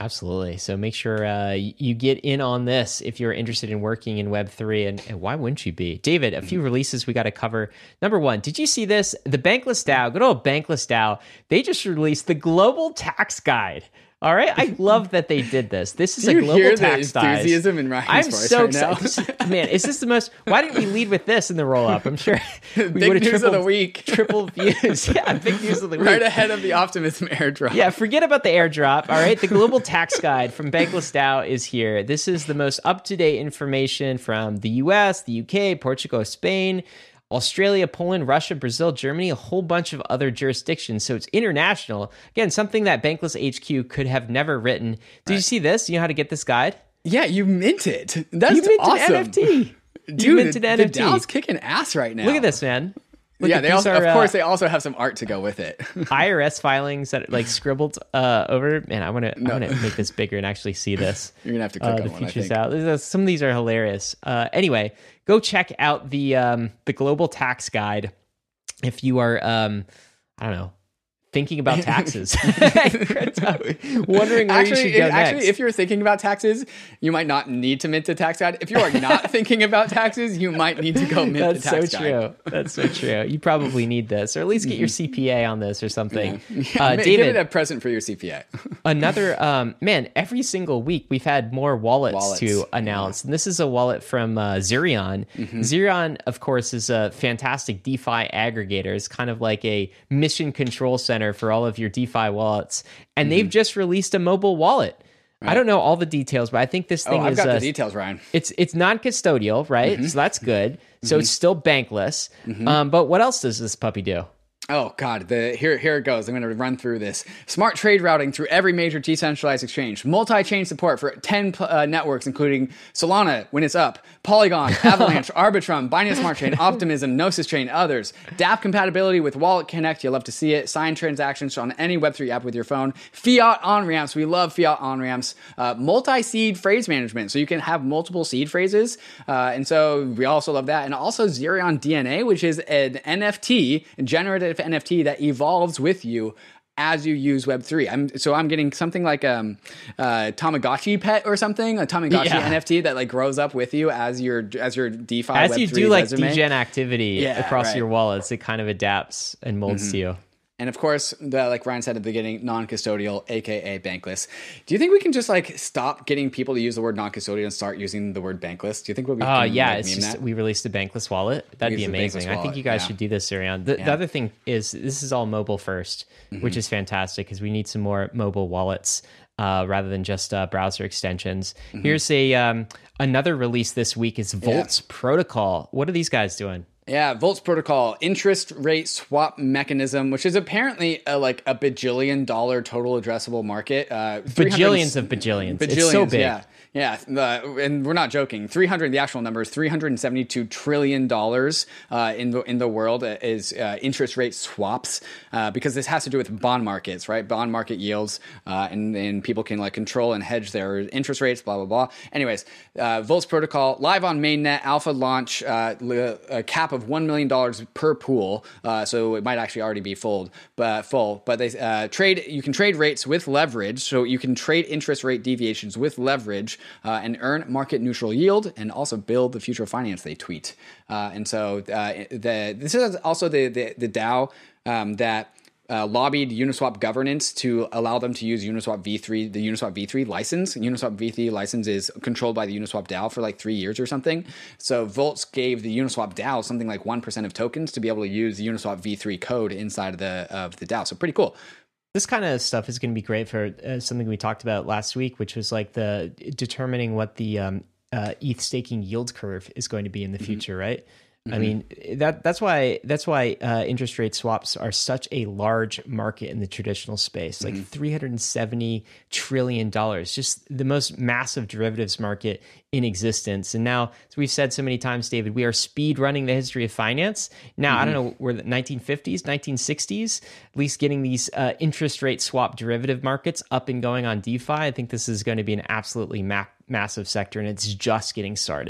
Absolutely. So make sure uh, you get in on this if you're interested in working in Web three. And, and why wouldn't you be? David, a few releases we got to cover. Number one, did you see this? The Bankless DAO, good old Bankless DAO, they just released the Global Tax Guide. All right, I love that they did this. This is Do a you global hear tax the guide. enthusiasm in Ryan's I'm voice so right excited. now? This is- man, is this the most? Why didn't we lead with this in the roll up? I'm sure we Big would have news tripled, of the week. triple views. Yeah, big news of the week. Right ahead of the Optimism airdrop. Yeah, forget about the airdrop. All right, the Global Tax Guide from Bankless DAO is here. This is the most up to date information from the U S, the U K, Portugal, Spain, Australia, Poland, Russia, Brazil, Germany, a whole bunch of other jurisdictions. So it's international. Again, something that Bankless H Q could have never written. Did right. you see this? You know how to get this guide? Yeah, you mint it. That's You minted awesome. an N F T. Dude, you minted the, an the N F T. DAO's kicking ass right now. Look at this, man. Look yeah, at they these also, are, of course, uh, they also have some art to go with it. I R S filings that like scribbled uh, over. Man, I want to. I want to make this bigger and actually see this. You're gonna have to click uh, on the one. I features think. out. There's, uh, Some of these are hilarious. Uh, anyway, go check out the um, the Global Tax Guide if you are. Um, I don't know. Thinking about taxes, wondering where actually, you should go if, next. actually, if you're thinking about taxes, you might not need to mint a tax guide. If you are not thinking about taxes, you might need to go mint That's the tax so guide. true. That's so true. You probably need this, or at least get your C P A on this or something. Yeah, Uh, ma- David, give it a present for your C P A. another um, man. Every single week we've had more wallets, Wallets, to announce, and this is a wallet from uh, Zerion. Mm-hmm. Zerion, of course, is a fantastic DeFi aggregator. It's kind of like a mission control center for all of your DeFi wallets, and Mm-hmm. they've just released a mobile wallet. I don't know all the details, but I think this Oh, thing I've is got uh, the details, Ryan. it's it's non-custodial, right? Mm-hmm. So that's good. So it's still bankless. Um, but what else does this puppy do? Oh God, the here here it goes. I'm going to run through this. Smart trade routing through every major decentralized exchange. Multi-chain support for ten uh, networks, including Solana when it's up, Polygon, Avalanche, Arbitrum, Binance Smart Chain, Optimism, Gnosis Chain, others. dApp compatibility with Wallet Connect. You'll love to see it. Sign transactions on any Web three app with your phone. Fiat on ramps. We love fiat on ramps. Uh, multi-seed phrase management, so you can have multiple seed phrases, uh, and so we also love that. And also Zerion D N A, which is an N F T, generative N F T that evolves with you as you use Web three. I'm so I'm getting something like um uh Tamagotchi pet or something, a Tamagotchi Yeah. N F T that like grows up with you as your as your DeFi As Web you three do like resume. degen activity Yeah, across right. your wallets, it kind of adapts and molds to you. And of course, the, like Ryan said at the beginning, non-custodial, aka bankless. Do you think we can just like stop getting people to use the word non-custodial and start using the word bankless? Do you think we'll be? Oh can, yeah, like, it's meme just that? we released a bankless wallet. That'd be Released a amazing. bankless I think wallet, you guys yeah. should do this, Ariane. The, the Yeah. other thing is this is all mobile first, Mm-hmm. which is fantastic because we need some more mobile wallets uh, rather than just uh, browser extensions. Mm-hmm. Here's a um, another release this week is Volts Protocol. What are these guys doing? Yeah, Volts Protocol, interest rate swap mechanism, which is apparently a, like a bajillion dollar total addressable market. Uh, Bajillions of bajillions. Bajillions, It's so big. yeah. Yeah, uh, and we're not joking. three hundred, the actual number is three hundred seventy-two trillion dollars uh, in the in the world is uh, interest rate swaps uh, because this has to do with bond markets, right? Bond market yields, uh, and and people can like control and hedge their interest rates, blah blah blah. Anyways, uh, Volts Protocol live on mainnet, alpha launch, uh, a cap of one million dollars per pool, uh, so it might actually already be full, but full. But they uh, trade. You can trade rates with leverage, so you can trade interest rate deviations with leverage. Uh, and earn market neutral yield and also build the future of finance, they tweet. Uh, and so uh, the, this is also the, the, the DAO um, that uh, lobbied Uniswap governance to allow them to use Uniswap v three, the Uniswap v three license. Uniswap v three license is controlled by the Uniswap DAO for like three years or something. So Volts gave the Uniswap DAO something like one percent of tokens to be able to use the Uniswap v three code inside of the, of the DAO. So pretty cool. This kind of stuff is going to be great for uh, something we talked about last week, which was like the determining what the um, uh, E T H staking yield curve is going to be in the future, right? Mm-hmm. I mean, that that's why that's why uh, interest rate swaps are such a large market in the traditional space, like mm-hmm. three hundred seventy trillion dollars, just the most massive derivatives market in existence. And now, as we've said so many times, David, we are speed running the history of finance. Now, mm-hmm. I don't know, we're the nineteen fifties, nineteen sixties, at least getting these uh, interest rate swap derivative markets up and going on DeFi. I think this is going to be an absolutely ma- massive sector, and it's just getting started.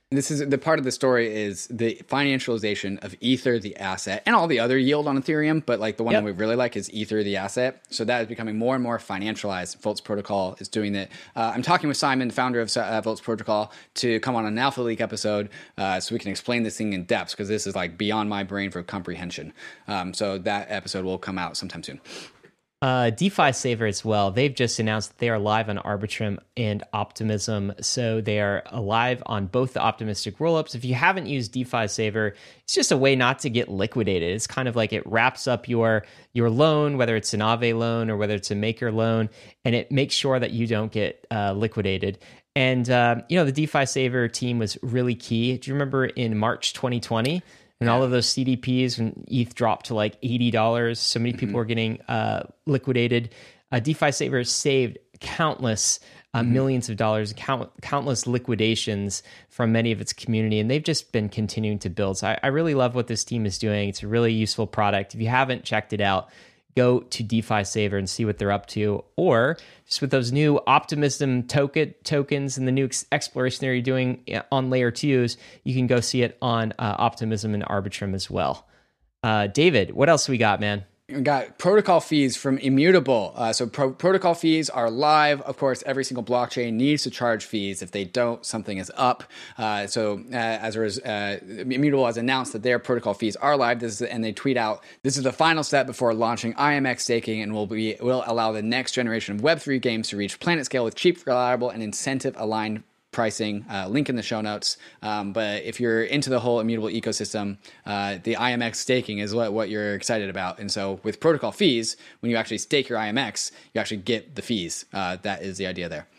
This is the part of the story is the financialization of Ether, the asset, and all the other yield on Ethereum. But like the one yep. that we really like is Ether, the asset. So that is becoming more and more financialized. Volts Protocol is doing that. Uh, I'm talking with Simon, the founder of uh, Volts Protocol, to come on an Alpha Leak episode uh, so we can explain this thing in depth, because this is like beyond my brain for comprehension. Um, so that episode will come out sometime soon. Uh, DeFi Saver as well. They've just announced that they are live on Arbitrum and Optimism. So they are live on both the optimistic rollups. If you haven't used DeFi Saver, it's just a way not to get liquidated. It's kind of like it wraps up your your loan, whether it's an Aave loan or whether it's a Maker loan, and it makes sure that you don't get uh, liquidated. And, uh, you know, the DeFi Saver team was really key. Do you remember in March twenty twenty? And all of those C D Ps, when E T H dropped to like eighty dollars, so many people mm-hmm. were getting uh, liquidated. Uh, DeFi Saver saved countless uh, mm-hmm. millions of dollars, count, countless liquidations from many of its community, and they've just been continuing to build. So I, I really love what this team is doing. It's a really useful product. If you haven't checked it out, go to DeFi Saver and see what they're up to. Or just with those new Optimism token tokens and the new ex- exploration they're doing on layer twos, you can go see it on uh, Optimism and Arbitrum as well. Uh, David, what else we got, man? We got protocol fees from Immutable. Uh, so pro- protocol fees are live. Of course, every single blockchain needs to charge fees. If they don't, something is up. Uh, so uh, as a res- uh, Immutable has announced that their protocol fees are live. This is, and they tweet out, "This is the final step before launching I M X staking, and will be will allow the next generation of Web three games to reach planet scale with cheap, reliable, and incentive-aligned pricing." Uh, link in the show notes. Um, but if you're into the whole Immutable ecosystem, uh, the I M X staking is what, what you're excited about. And so with protocol fees, when you actually stake your I M X, you actually get the fees. Uh, that is the idea there.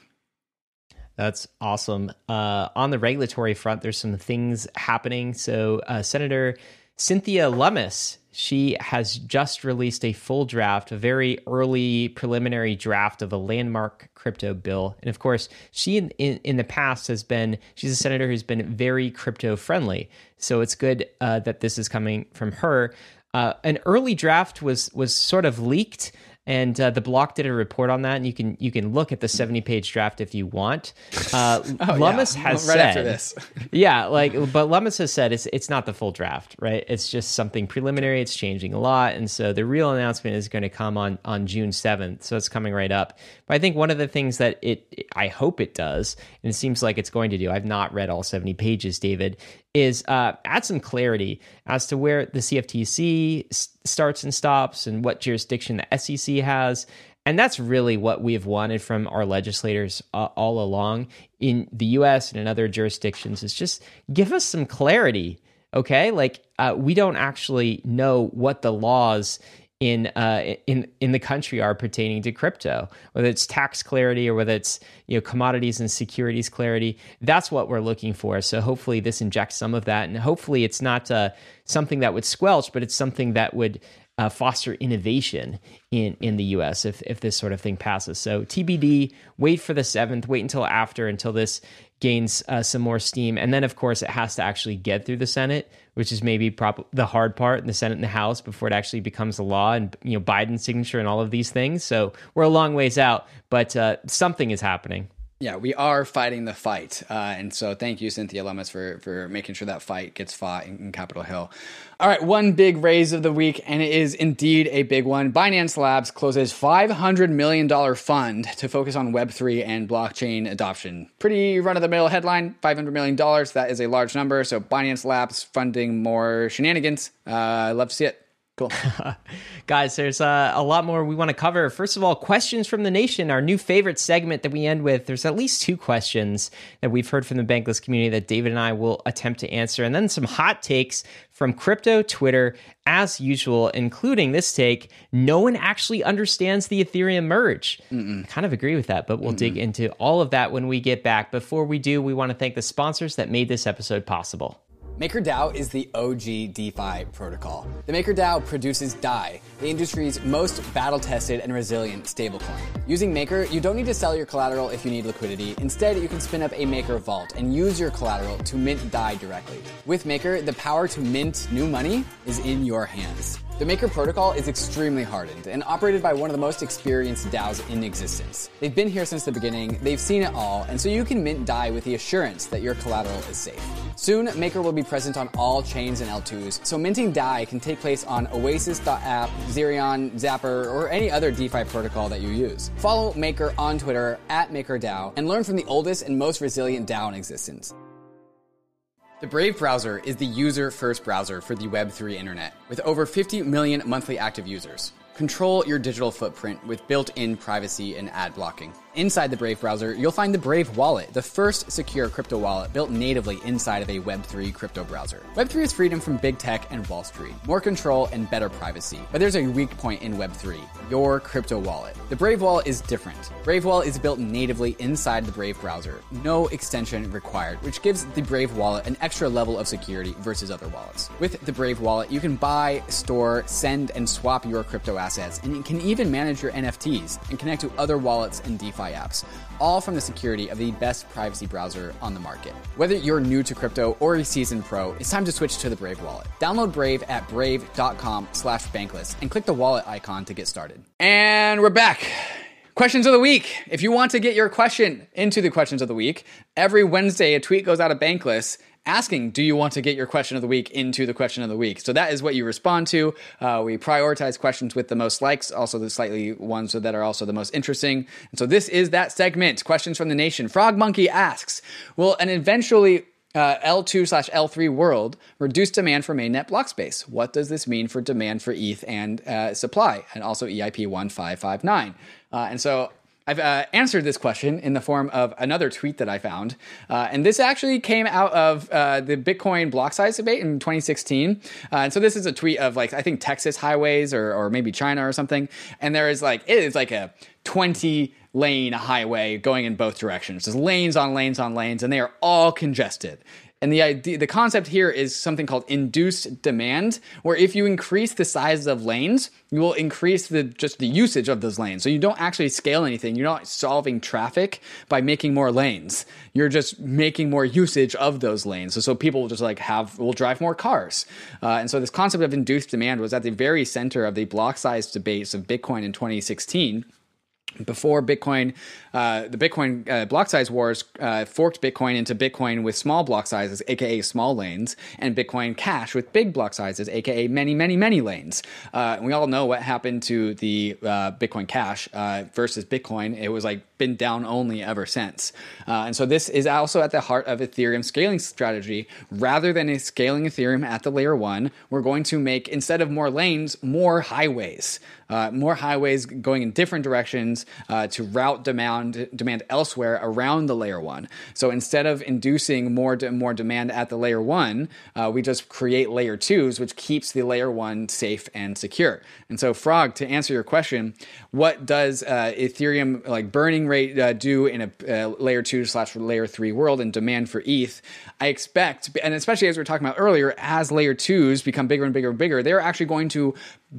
That's awesome. Uh, on the regulatory front, there's some things happening. So uh, Senator Cynthia Lummis, she has just released a full draft, a very early preliminary draft of a landmark crypto bill. And of course, she in, in, in the past has been, she's a senator who's been very crypto friendly. So it's good uh, that this is coming from her. Uh, an early draft was was sort of leaked, and uh, the Block did a report on that, and you can you can look at the seventy page draft if you want. Uh, oh, Lummis yeah. has right said, after this. yeah, like, but Lummis has said it's it's not the full draft, right? It's just something preliminary. It's changing a lot, and so the real announcement is going to come on on June seventh. So it's coming right up. But I think one of the things that it, I hope it does, and it seems like it's going to do. I've not read all seventy pages, David. Is uh, add some clarity as to where the C F T C s- starts and stops and what jurisdiction the S E C has. And that's really what we have wanted from our legislators uh, all along in the U S and in other jurisdictions, is just give us some clarity, okay? Like uh, we don't actually know what the laws in uh in in the country are pertaining to crypto, whether it's tax clarity or whether it's, you know, commodities and securities clarity. That's what we're looking for. So hopefully this injects some of that, and hopefully it's not uh, something that would squelch, but it's something that would uh, foster innovation in in the U S if if this sort of thing passes. So T B D, wait for the seventh, wait until after, until this gains uh, some more steam. And then, of course, it has to actually get through the Senate, which is maybe prob- the hard part, in the Senate and the House, before it actually becomes a law, and, you know, Biden's signature and all of these things. So we're a long ways out, but uh, something is happening. Yeah, we are fighting the fight. Uh, and so thank you, Cynthia Lummis, for, for making sure that fight gets fought in, in Capitol Hill. All right, one big raise of the week, and it is indeed a big one. Binance Labs closes five hundred million dollars fund to focus on Web three and blockchain adoption. Pretty run-of-the-mill headline, five hundred million dollars. That is a large number. So Binance Labs funding more shenanigans. Uh, I love to see it. Cool. Guys, there's uh, a lot more we want to cover. First of all, questions from the nation, our new favorite segment that we end with. There's at least two questions that we've heard from the Bankless community that David and I will attempt to answer. And then some hot takes from crypto Twitter, as usual, including this take: no one actually understands the Ethereum merge. Mm-mm. I kind of agree with that, but we'll Mm-mm. dig into all of that when we get back. Before we do, we want to thank the sponsors that made this episode possible. MakerDAO is the O G DeFi protocol. The MakerDAO produces D A I, the industry's most battle-tested and resilient stablecoin. Using Maker, you don't need to sell your collateral if you need liquidity. Instead, you can spin up a Maker vault and use your collateral to mint D A I directly. With Maker, the power to mint new money is in your hands. The Maker protocol is extremely hardened and operated by one of the most experienced DAOs in existence. They've been here since the beginning, they've seen it all, and so you can mint D A I with the assurance that your collateral is safe. Soon, Maker will be present on all chains and L twos, so minting D A I can take place on Oasis dot app, Zerion, Zapper, or any other DeFi protocol that you use. Follow Maker on Twitter at MakerDAO and learn from the oldest and most resilient DAO in existence. The Brave browser is the user-first browser for the Web three internet, with over fifty million monthly active users. Control your digital footprint with built-in privacy and ad blocking. Inside the Brave browser, you'll find the Brave Wallet, the first secure crypto wallet built natively inside of a Web three crypto browser. Web three is freedom from big tech and Wall Street, more control and better privacy. But there's a weak point in Web three, your crypto wallet. The Brave Wallet is different. Brave Wallet is built natively inside the Brave browser, no extension required, which gives the Brave Wallet an extra level of security versus other wallets. With the Brave Wallet, you can buy, store, send, and swap your crypto assets, and you can even manage your N F Ts and connect to other wallets and DeFi apps, all from the security of the best privacy browser on the market. Whether you're new to crypto or a seasoned pro, it's time to switch to the Brave Wallet. Download Brave at brave.com slash bankless and click the wallet icon to get started. And we're back. Questions of the week. If you want to get your question into the questions of the week, every Wednesday a tweet goes out of Bankless asking, do you want to get your question of the week into the question of the week? So that is what you respond to. Uh, we prioritize questions with the most likes, also the slightly ones that are also the most interesting. And so this is that segment, Questions from the Nation. Frog Monkey asks, will an eventually uh, L two slash L three world reduce demand for mainnet block space? What does this mean for demand for E T H and uh, supply? And also E I P one five five nine. Uh, and so I've uh, answered this question in the form of another tweet that I found. Uh, and this actually came out of uh, the Bitcoin block size debate in twenty sixteen. Uh, and so this is a tweet of like, I think Texas highways or, or maybe China or something. And there is like, it is like a twenty lane highway going in both directions. There's lanes on lanes on lanes, and they are all congested. And the idea, the concept here is something called induced demand, where if you increase the size of lanes, you will increase the just the usage of those lanes. So you don't actually scale anything. You're not solving traffic by making more lanes. You're just making more usage of those lanes. So, so people will just like have, will drive more cars. Uh, and so this concept of induced demand was at the very center of the block size debates of Bitcoin in twenty sixteen. Before Bitcoin, uh, the Bitcoin uh, block size wars uh, forked Bitcoin into Bitcoin with small block sizes, aka small lanes, and Bitcoin Cash with big block sizes, aka many, many, many lanes. Uh, and we all know what happened to the uh, Bitcoin Cash uh, versus Bitcoin. It was like been down only ever since. Uh, and so this is also at the heart of Ethereum's scaling strategy. Rather than scaling Ethereum at the layer one, we're going to make, instead of more lanes, more highways. Uh, more highways going in different directions uh, to route demand demand elsewhere around the layer one. So instead of inducing more de- more demand at the layer one, uh, we just create layer twos, which keeps the layer one safe and secure. And so, Frog, to answer your question, what does uh, Ethereum like burning rate uh, do in a uh, layer two slash layer three world and demand for E T H? I expect, and especially as we were talking about earlier, as layer twos become bigger and bigger and bigger, they're actually going to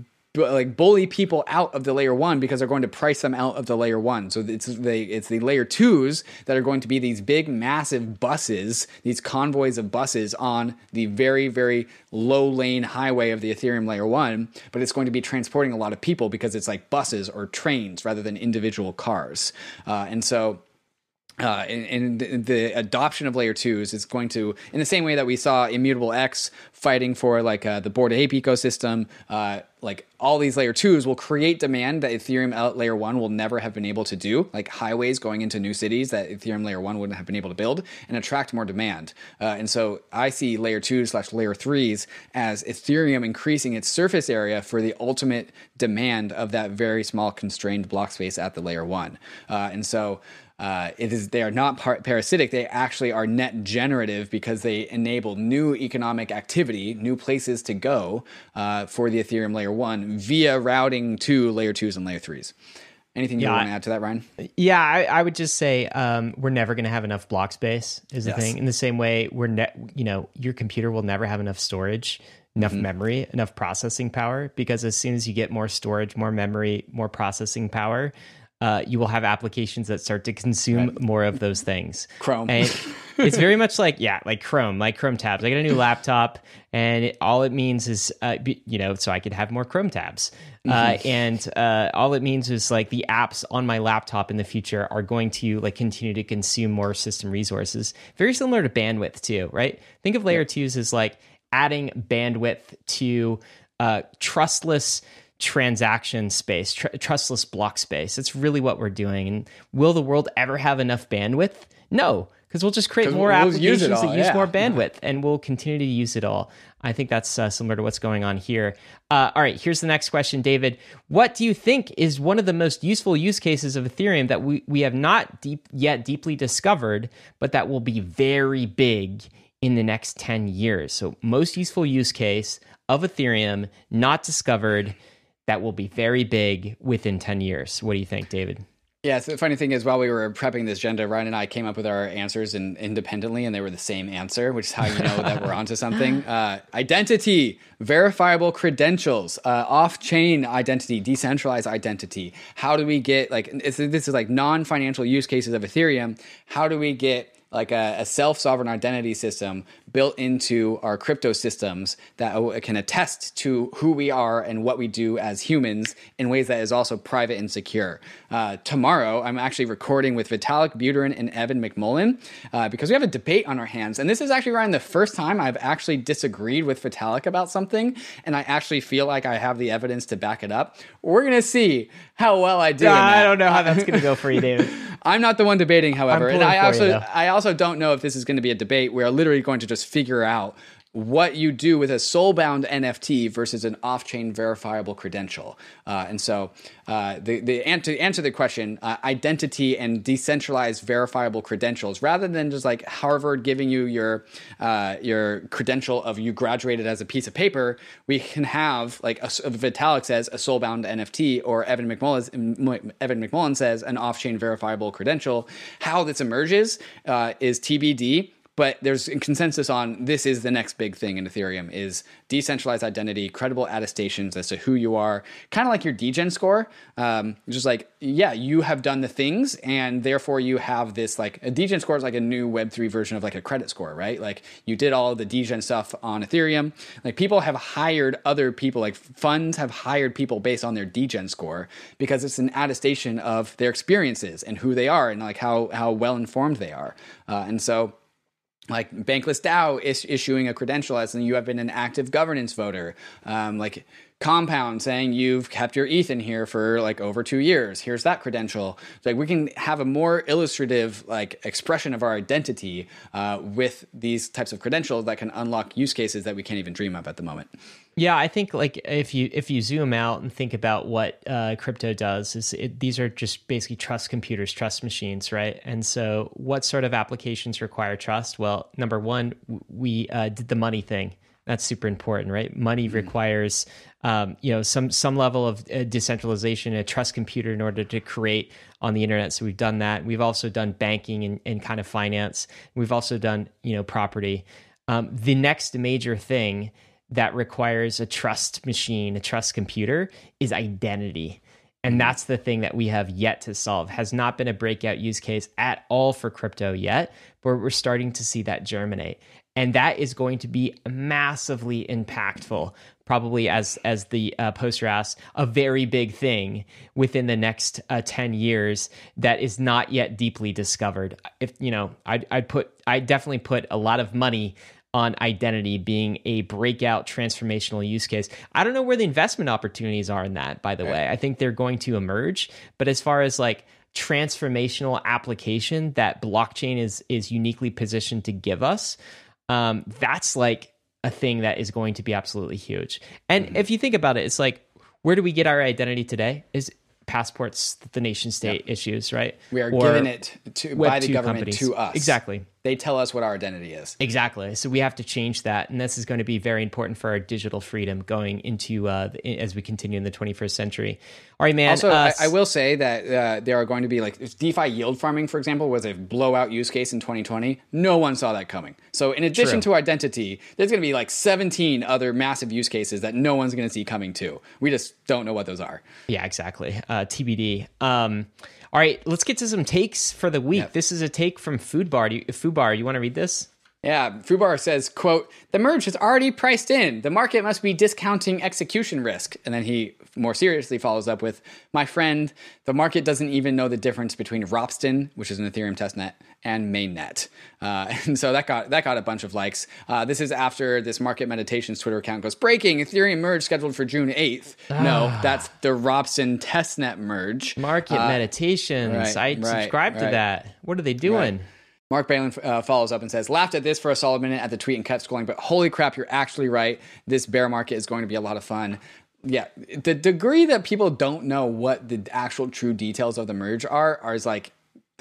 like bully people out of the layer one because they're going to price them out of the layer one. So it's the it's the layer twos that are going to be these big, massive buses, these convoys of buses on the very, very low lane highway of the Ethereum layer one. But it's going to be transporting a lot of people because it's like buses or trains rather than individual cars. Uh, and so Uh, and, and the adoption of layer twos is going to, in the same way that we saw Immutable X fighting for like uh, the Bored Ape ecosystem, uh, like all these layer twos will create demand that Ethereum layer one will never have been able to do, like highways going into new cities that Ethereum layer one wouldn't have been able to build, and attract more demand. Uh, and so I see layer twos slash layer threes as Ethereum increasing its surface area for the ultimate demand of that very small constrained block space at the layer one. Uh, and so Uh, it is they are not par- parasitic. They actually are net generative because they enable new economic activity, new places to go uh, for the Ethereum layer one via routing to layer twos and layer threes. Anything you yeah, want to add to that, Ryan? Yeah, I, I would just say um, we're never going to have enough block space is the yes. thing. In the same way, we're ne- you know, your computer will never have enough storage, enough mm-hmm. memory, enough processing power, because as soon as you get more storage, more memory, more processing power, Uh, you will have applications that start to consume right. more of those things. Chrome. And, It's very much like, yeah, like Chrome, like Chrome tabs. I get a new laptop, and it, all it means is, uh, be, you know, so I could have more Chrome tabs. Mm-hmm. Uh, and uh, all it means is like the apps on my laptop in the future are going to like continue to consume more system resources. Very similar to bandwidth too, right? Think of layer twos as like adding bandwidth to uh, trustless transaction space, tr- trustless block space. That's really what we're doing. And will the world ever have enough bandwidth? No, because we'll just create more we'll applications use all, that use yeah. more bandwidth, and we'll continue to use it all. I think that's uh, similar to what's going on here. Uh, all right, here's the next question, David. What do you think is one of the most useful use cases of Ethereum that we, we have not deep, yet deeply discovered, but that will be very big in the next ten years? So most useful use case of Ethereum not discovered that will be very big within ten years. What do you think, David? Yeah, so the funny thing is, while we were prepping this agenda, Ryan and I came up with our answers in, independently, and they were the same answer, which is how you know that we're onto something. Uh, identity, verifiable credentials, uh, off-chain identity, decentralized identity. How do we get, like, it's, this is like non-financial use cases of Ethereum. How do we get like a, a self-sovereign identity system built into our crypto systems that can attest to who we are and what we do as humans in ways that is also private and secure. Uh, tomorrow, I'm actually recording with Vitalik Buterin and Evan McMullen uh, because we have a debate on our hands. And this is actually, Ryan, the first time I've actually disagreed with Vitalik about something, and I actually feel like I have the evidence to back it up. We're going to see how well I do. Uh, I don't know how that's going to go for you, David. I'm not the one debating, however, and I also you, I also don't know if this is going to be a debate. We're literally going to just figure out what you do with a soul-bound N F T versus an off-chain verifiable credential. Uh, and so uh, the, the answer, to answer the question, uh, identity and decentralized verifiable credentials, rather than just like Harvard giving you your uh, your credential of you graduated as a piece of paper, we can have, like a, Vitalik says, a soul-bound N F T, or Evan McMullen, Evan McMullen says an off-chain verifiable credential. How this emerges uh, is T B D. But there's a consensus on this is the next big thing in Ethereum is decentralized identity, credible attestations as to who you are, kind of like your degen score. Um, just like, yeah, you have done the things, and therefore you have this, like, a degen score is like a new Web three version of like a credit score, right? Like you did all the degen stuff on Ethereum. Like people have hired other people, like funds have hired people based on their degen score because it's an attestation of their experiences and who they are and like how, how well informed they are. Uh, and so like Bankless DAO is issuing a credential as you have been an active governance voter. Um, like Compound saying you've kept your E T H in here for like over two years. Here's that credential. So like we can have a more illustrative like expression of our identity uh, with these types of credentials that can unlock use cases that we can't even dream of at the moment. Yeah, I think like if you if you zoom out and think about what uh, crypto does, is it, these are just basically trust computers, trust machines, right? And so, what sort of applications require trust? Well, number one, we uh, did the money thing. That's super important, right? Money mm-hmm. requires um, you know some some level of uh, decentralization, a trust computer in order to create on the internet. So we've done that. We've also done banking and, and kind of finance. We've also done you know property. Um, the next major thing that requires a trust machine, a trust computer, is identity. And that's the thing that we have yet to solve. Has not been a breakout use case at all for crypto yet, but we're starting to see that germinate. And that is going to be massively impactful, probably as as the uh, poster asks, a very big thing within the next uh, ten years that is not yet deeply discovered. If you know, I'd, I'd put, I definitely put a lot of money on identity being a breakout transformational use case. I don't know where the investment opportunities are in that, by the right. way. I think they're going to emerge. But as far as like transformational application that blockchain is is uniquely positioned to give us, um, that's like a thing that is going to be absolutely huge. And mm-hmm. if you think about it, it's like, where do we get our identity today? Is passports that the nation state yep. issues, right? We are or given it to by the government companies. to us. Exactly. They tell us what our identity is. Exactly. So we have to change that. And this is going to be very important for our digital freedom going into uh, the, as we continue in the twenty-first century. All right, man. Also, uh, I, I will say that uh, there are going to be like DeFi yield farming, for example, was a blowout use case in twenty twenty. No one saw that coming. So in addition True. to identity, there's going to be like seventeen other massive use cases that no one's going to see coming too. We just don't know what those are. Yeah, exactly. Uh, T B D. Um, all right, let's get to some takes for the week. Yep. This is a take from Foodbar. Do you, Foodbar, Fubar. You want to read this? Yeah, Fubar says, quote, "The merge is already priced in. The market must be discounting execution risk." And then he more seriously follows up with, "My friend, the market doesn't even know the difference between Ropsten, which is an Ethereum testnet, and mainnet." Uh, and so that got that got a bunch of likes. Uh, this is after this Market Meditations Twitter account goes, "Breaking, Ethereum merge scheduled for June eighth. Ah. No, that's the Ropsten testnet merge. Market uh, Meditations. Right, I right, subscribe right. to that. What are they doing? Right. Mark Balin uh, follows up and says, "Laughed at this for a solid minute at the tweet and kept scrolling, but holy crap, you're actually right. This bear market is going to be a lot of fun." Yeah, the degree that people don't know what the actual true details of the merge are, are is like,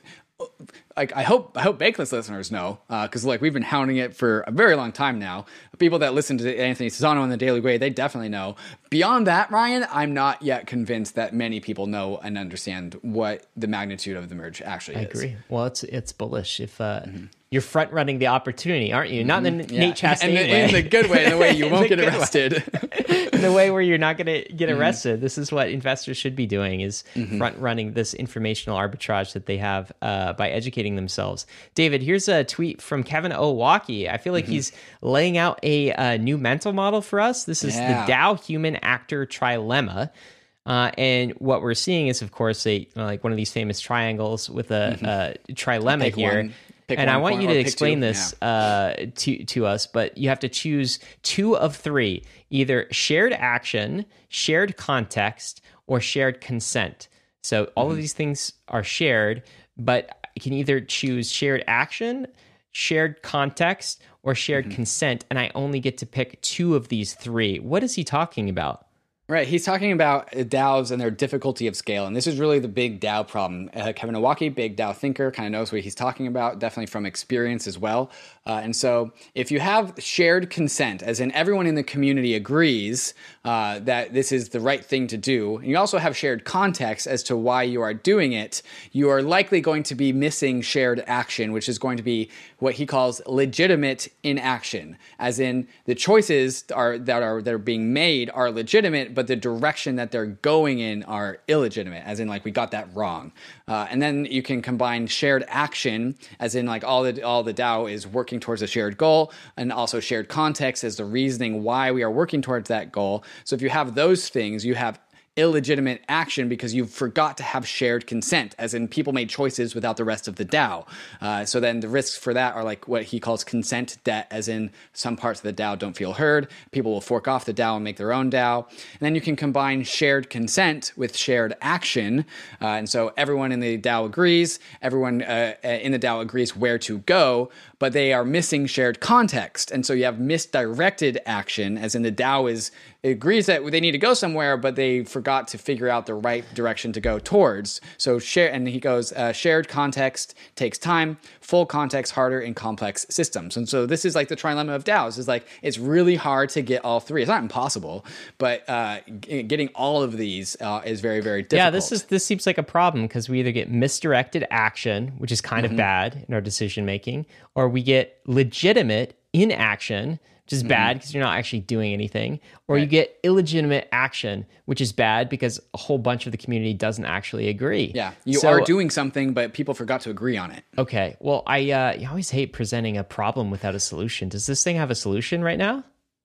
like I hope I hope Bankless listeners know, because uh, like we've been hounding it for a very long time now. People that listen to Anthony Sassano on the Daily Way, they definitely know. Beyond that, Ryan, I'm not yet convinced that many people know and understand what the magnitude of the merge actually I is. I agree. Well, it's it's bullish if uh, mm-hmm. you're front running the opportunity, aren't you? Not in the yeah. Nate Chastain in the, way. In the good way, in the way you won't get arrested. In the way where you're not going to get arrested. Mm-hmm. This is what investors should be doing, is mm-hmm. front running this informational arbitrage that they have uh, by educating themselves. David, here's a tweet from Kevin Owocki. I feel like mm-hmm. he's laying out a, a new mental model for us. This is yeah. the Dow Human Actor Trilemma. Uh, and what we're seeing is, of course, a you know, like one of these famous triangles with a, mm-hmm. a trilemma pick here. One, pick and one I want you to explain two. this yeah. uh, to to us, but you have to choose two of three: either shared action, shared context, or shared consent. So all mm-hmm. of these things are shared, but you can either choose shared action, shared context, or shared mm-hmm. consent, and I only get to pick two of these three. What is he talking about? Right, he's talking about DAOs and their difficulty of scale, and this is really the big DAO problem. Uh, Kevin Owocki, big DAO thinker, kind of knows what he's talking about, definitely from experience as well. Uh, and so if you have shared consent, as in everyone in the community agrees uh, that this is the right thing to do, and you also have shared context as to why you are doing it, you are likely going to be missing shared action, which is going to be what he calls legitimate inaction, as in the choices are that are that are being made are legitimate, but the direction that they're going in are illegitimate, as in like we got that wrong. Uh, and then you can combine shared action, as in like all the all the DAO is working towards a shared goal, and also shared context as the reasoning why we are working towards that goal. So if you have those things, you have illegitimate action because you forgot to have shared consent, as in people made choices without the rest of the DAO. Uh, so then the risks for that are like what he calls consent debt, as in some parts of the DAO don't feel heard. People will fork off the DAO and make their own DAO. And then you can combine shared consent with shared action. Uh, and so everyone in the DAO agrees, everyone uh, in the DAO agrees where to go, but they are missing shared context. And so you have misdirected action, as in the DAO is it agrees that they need to go somewhere, but they forgot to figure out the right direction to go towards. So share, and he goes, uh, shared context takes time, full context harder in complex systems. And so this is like the trilemma of DAOs, is like, it's really hard to get all three. It's not impossible, but uh, g- getting all of these uh, is very, very difficult. Yeah, this is this seems like a problem, because we either get misdirected action, which is kind mm-hmm. of bad in our decision making, or we get legitimate inaction, which is bad because you're not actually doing anything, or right. you get illegitimate action, which is bad because a whole bunch of the community doesn't actually agree. Yeah, you so, are doing something, but people forgot to agree on it. Okay, well, I uh, you always hate presenting a problem without a solution. Does this thing have a solution right now?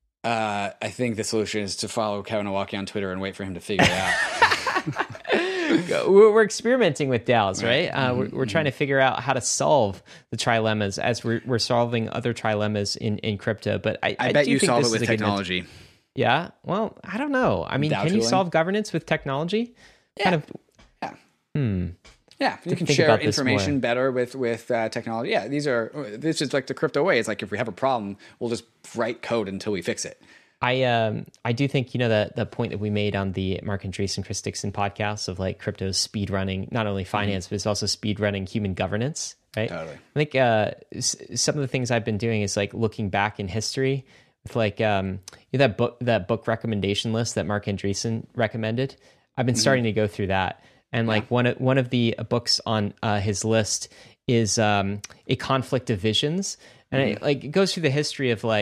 Uh, I think the solution is to follow Kevin Owocki on Twitter and wait for him to figure it out. We're experimenting with DAOs, right? Uh, mm-hmm, we're, we're mm-hmm. trying to figure out how to solve the trilemmas as we're, we're solving other trilemmas in, in crypto. But I, I, I bet do you think solve this it with is a technology. Good yeah. Well, I don't know. I mean, DAO can tooling? you solve governance with technology? Yeah. Kind of. Yeah. Hmm. Yeah, you can share information better with with uh, technology. Yeah, these are this is like the crypto way. It's like if we have a problem, we'll just write code until we fix it. I um I do think, you know, the the point that we made on the Mark Andreessen, Chris Dixon podcast of like crypto's speed running not only finance, mm-hmm. but it's also speed running human governance, right? Totally. I think uh, s- some of the things I've been doing is like looking back in history with like um you know, that book that book recommendation list that Mark Andreessen recommended. I've been mm-hmm. starting to go through that, and like yeah. one of one of the books on uh, his list is um A Conflict of Visions, and mm-hmm. it like it goes through the history of like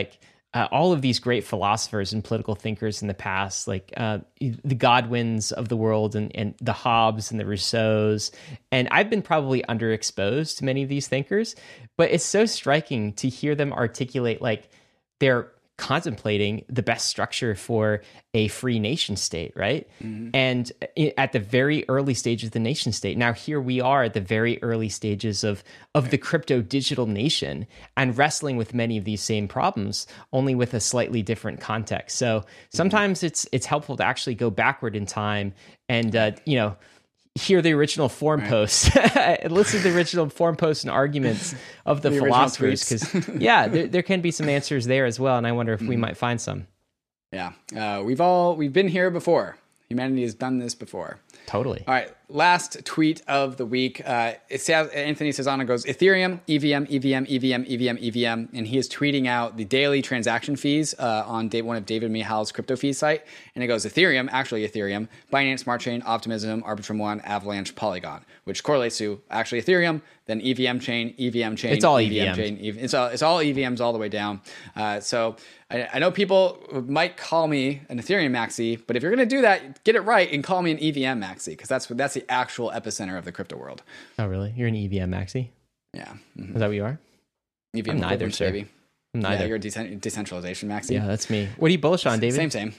uh, all of these great philosophers and political thinkers in the past, like uh, the Godwins of the world and, and the Hobbes and the Rousseaus. And I've been probably underexposed to many of these thinkers, but it's so striking to hear them articulate like they're contemplating the best structure for a free nation state, right? Mm-hmm. And at the very early stages of the nation state. Now, here we are at the very early stages of, of the crypto digital nation and wrestling with many of these same problems, only with a slightly different context. So sometimes mm-hmm. it's it's helpful to actually go backward in time and, uh, you know, hear the original forum right. posts, listen to the original forum posts and arguments of the, the philosophers, because yeah, there, there can be some answers there as well. And I wonder if mm-hmm. we might find some. Yeah. Uh, we've all, we've been here before. Humanity has done this before. Totally. All right. Last tweet of the week. Uh, it says, Anthony Cesano goes, Ethereum, E V M, E V M, E V M, E V M, E V M. And he is tweeting out the daily transaction fees uh, on day, one of David Mihal's crypto fee site. And it goes Ethereum, actually Ethereum, Binance Smart Chain, Optimism, Arbitrum One, Avalanche, Polygon, which correlates to actually Ethereum, then E V M chain, E V M chain. It's all E V M, E V M chain. It's all, it's all E V Ms all the way down. Uh, so I, I know people might call me an Ethereum maxi, but if you're going to do that, get it right and call me an E V M maxi, because that's that's the actual epicenter of the crypto world. Oh, really? You're an E V M maxi? Yeah. Mm-hmm. Is that what you are? E V M I'm neither, sir. Baby. I'm neither. Yeah, you're a de- decentralization maxi. Yeah, that's me. What are you bullish on, David? Same, same.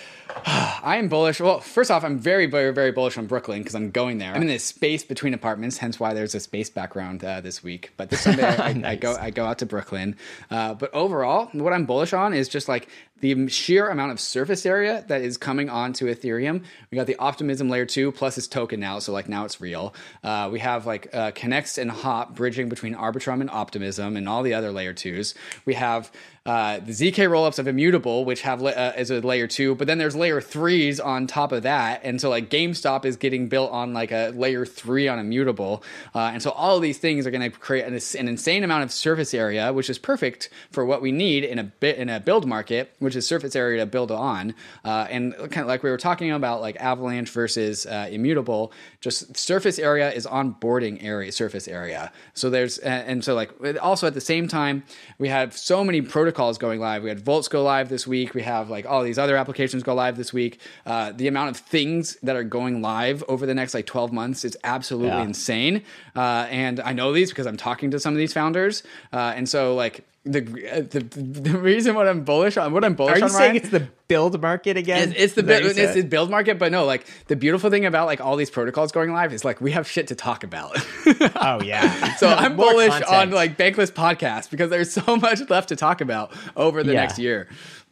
I am bullish. Well, first off, I'm very, very, very bullish on Brooklyn because I'm going there. I'm in this space between apartments, hence why there's a space background uh, this week. But this Sunday, I, I, nice. I go I go out to Brooklyn. Uh, but overall, what I'm bullish on is just like the sheer amount of surface area that is coming onto Ethereum. We got the Optimism layer two plus its token now, so like now it's real. Uh, we have like uh, Connext and Hop bridging between Arbitrum and Optimism and all the other layer twos. We have uh, the Z K rollups of Immutable, which have uh, as a layer two, but then there's layer threes on top of that, and so like GameStop is getting built on like a layer three on Immutable, uh, and so all of these things are going to create an, an insane amount of surface area, which is perfect for what we need in a bit in a build market, which is surface area to build on. Uh, and kind of like we were talking about, like Avalanche versus uh, Immutable, just surface area is onboarding area, surface area. So there's and so like also at the same time we have so many protocols going live. We had Volts go live this week. We have like all these other applications go live this week. Uh, the amount of things that are going live over the next like twelve months is absolutely yeah. insane. Uh, and I know these because I'm talking to some of these founders. Uh, and so like the, the the reason what I'm bullish on, what I'm bullish on, are you on, saying Ryan, it's the build market again? It's, it's the build, it's the build market, but no, like the beautiful thing about like all these protocols going live is like we have shit to talk about. Oh yeah. So I'm More bullish content. on like Bankless podcast because there's so much left to talk about over the yeah. next year.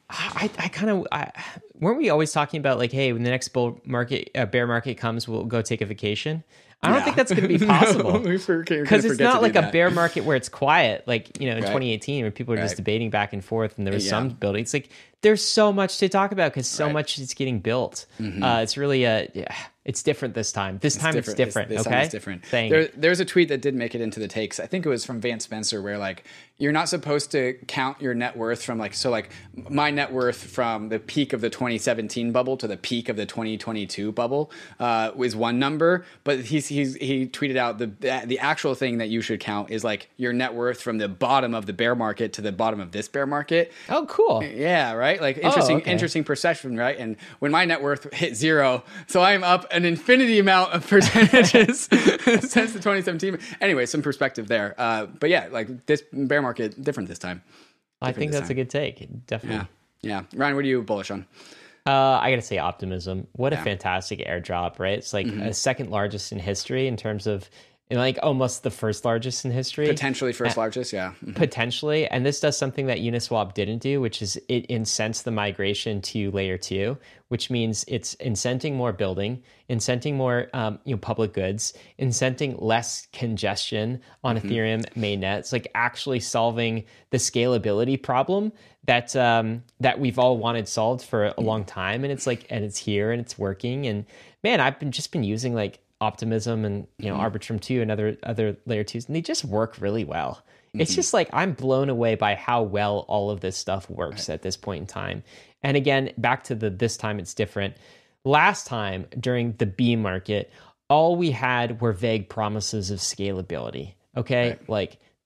I, I kind of I, weren't we always talking about like, hey, when the next bull market uh, bear market comes, we'll go take a vacation. I don't yeah. think that's going to be possible because no, it's not like a that. bear market where it's quiet, like, you know, in right. twenty eighteen where people were right. just debating back and forth and there was yeah. some building. It's like there's so much to talk about because so right. much is getting built. Mm-hmm. Uh, it's really a yeah, it's different this time. This it's time different. it's different. This, this okay, time it's different. There, there's a tweet that did make it into the takes. I think it was from Vance Spencer, where like you're not supposed to count your net worth from like so like my net worth from the peak of the twenty seventeen bubble to the peak of the twenty twenty-two bubble uh, is one number, but he's he's he tweeted out the the actual thing that you should count is like your net worth from the bottom of the bear market to the bottom of this bear market. Oh, cool. Yeah, right. Like interesting, oh, okay. interesting perception, right? And when my net worth hit zero, so I'm up an infinity amount of percentages since the twenty seventeen. Anyway, some perspective there. Uh, but yeah, like this bear market different this time. Different I think that's time. a good take. Definitely. Yeah. Yeah. Ryan, what are you bullish on? Uh, I got to say Optimism. What yeah. a fantastic airdrop, right? It's like mm-hmm. a second largest in history in terms of like almost the first largest in history. Potentially first uh, largest, yeah. Mm-hmm. Potentially. And this does something that Uniswap didn't do, which is it incents the migration to layer two, which means it's incenting more building, incenting more um, you know, public goods, incenting less congestion on mm-hmm. Ethereum mainnet. It's like actually solving the scalability problem that um, that we've all wanted solved for a long time. And it's like, and it's here and it's working. And man, I've been just been using like Optimism and, you know, mm-hmm. Arbitrum two and other other layer twos, and they just work really well. Mm-hmm. It's just like I'm blown away by how well all of this stuff works right. at this point in time. And again, back to the this time it's different. Last time during the B market, all we had were vague promises of scalability. Okay, right. like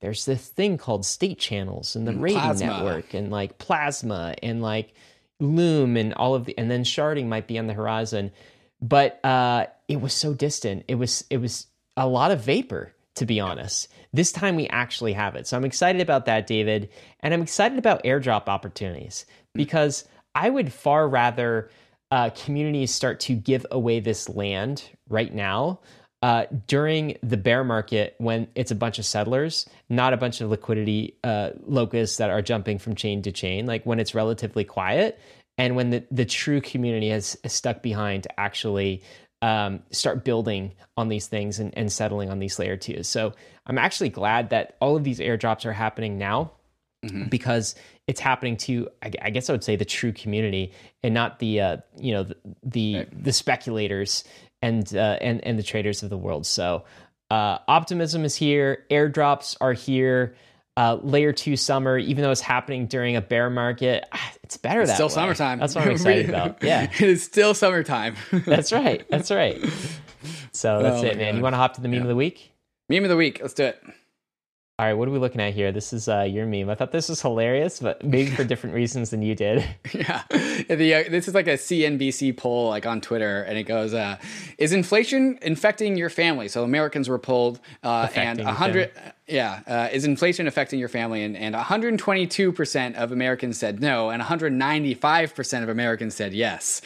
there's this thing called state channels and the rating Plasma. network and like Plasma and like Loom and all of the, and then sharding might be on the horizon. But uh, it was so distant. It was, it was a lot of vapor, to be honest. This time we actually have it. So I'm excited about that, David. And I'm excited about airdrop opportunities because I would far rather uh, communities start to give away this land right now uh, during the bear market when it's a bunch of settlers, not a bunch of liquidity uh, locusts that are jumping from chain to chain, like when it's relatively quiet and when the, the true community has, has stuck behind to actually Um, start building on these things and, and settling on these layer twos. So I'm actually glad that all of these airdrops are happening now mm-hmm. because it's happening to, I, I guess I would say, the true community and not the, uh, you know, the the, right. the speculators and, uh, and and the traders of the world. So uh, optimism is here. Airdrops are here. Uh, layer two summer, even though it's happening during a bear market, it's better it's that still way. Summertime. That's what I'm excited about. Yeah, it is still summertime. That's right. That's right. So that's oh it, man. God. You want to hop to the meme yeah. of the week? Meme of the week. Let's do it. All right, what are we looking at here? This is uh, your meme. I thought this was hilarious, but maybe for different reasons than you did. Yeah, the, uh, this is like a C N B C poll, like on Twitter, and it goes, uh, "Is inflation infecting your family?" So Americans were polled, uh, and a hundred, yeah, uh, is inflation affecting your family? And and one hundred twenty-two percent of Americans said no, and one hundred ninety-five percent of Americans said yes.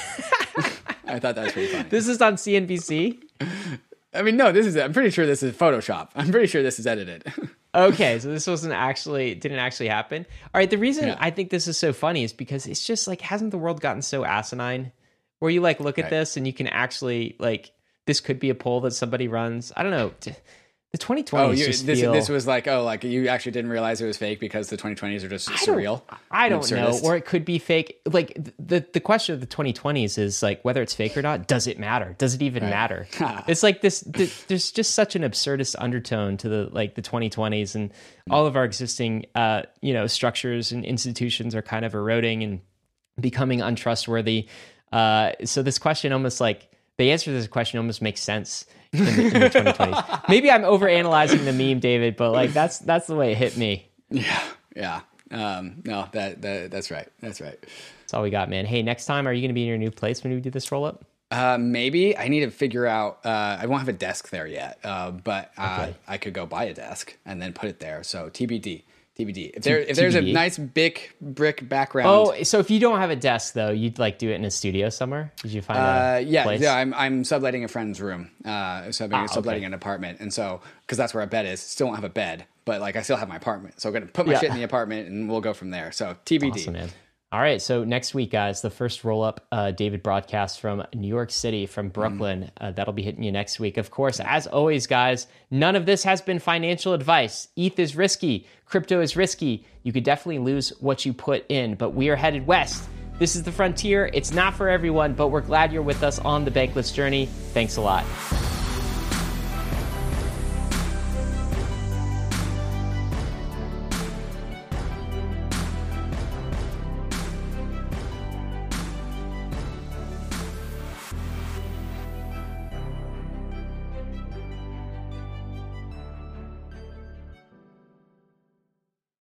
I thought that was pretty funny. This is on C N B C. I mean, no, this is, I'm pretty sure this is Photoshop. I'm pretty sure this is edited. Okay, so this wasn't actually, didn't actually happen. All right, the reason yeah. I think this is so funny is because it's just like, hasn't the world gotten so asinine? Where you like look at right. this and you can actually, like, this could be a poll that somebody runs. I don't know. The twenty twenties oh, you, just this, feel... this was like, oh, like you actually didn't realize it was fake because the twenty twenties are just I surreal. Don't, I don't know. Or it could be fake. Like the, the question of the twenty twenties is like, whether it's fake or not, does it matter? Does it even right. matter? It's like this, the, there's just such an absurdist undertone to the, like the twenty twenties and all of our existing, uh, you know, structures and institutions are kind of eroding and becoming untrustworthy. Uh, so this question almost like, the answer to this question almost makes sense in the, in the twenty twenties. Maybe I'm overanalyzing the meme, David, but like that's that's the way it hit me. Yeah, yeah. Um, no, that, that that's right. That's right. That's all we got, man. Hey, next time, are you going to be in your new place when we do this roll up? Uh, maybe. I need to figure out. Uh, I won't have a desk there yet, uh, but uh, okay. I could go buy a desk and then put it there. So T B D. T B D. If there if there's T B D. A nice big brick background. Oh, so if you don't have a desk though, you'd like do it in a studio somewhere? Did you find uh, a yeah, place? Yeah, I'm I'm subletting a friend's room. Uh, so I'm ah, subletting okay. an apartment, and so because that's where a bed is. Still don't have a bed, but like I still have my apartment. So I'm gonna put my yeah. shit in the apartment, and we'll go from there. So T B D. Awesome, man. All right, so next week, guys, the first roll-up uh, David broadcast from New York City, from Brooklyn. Mm. Uh, that'll be hitting you next week. Of course, as always, guys, none of this has been financial advice. E T H is risky. Crypto is risky. You could definitely lose what you put in, but we are headed west. This is the frontier. It's not for everyone, but we're glad you're with us on the Bankless journey. Thanks a lot.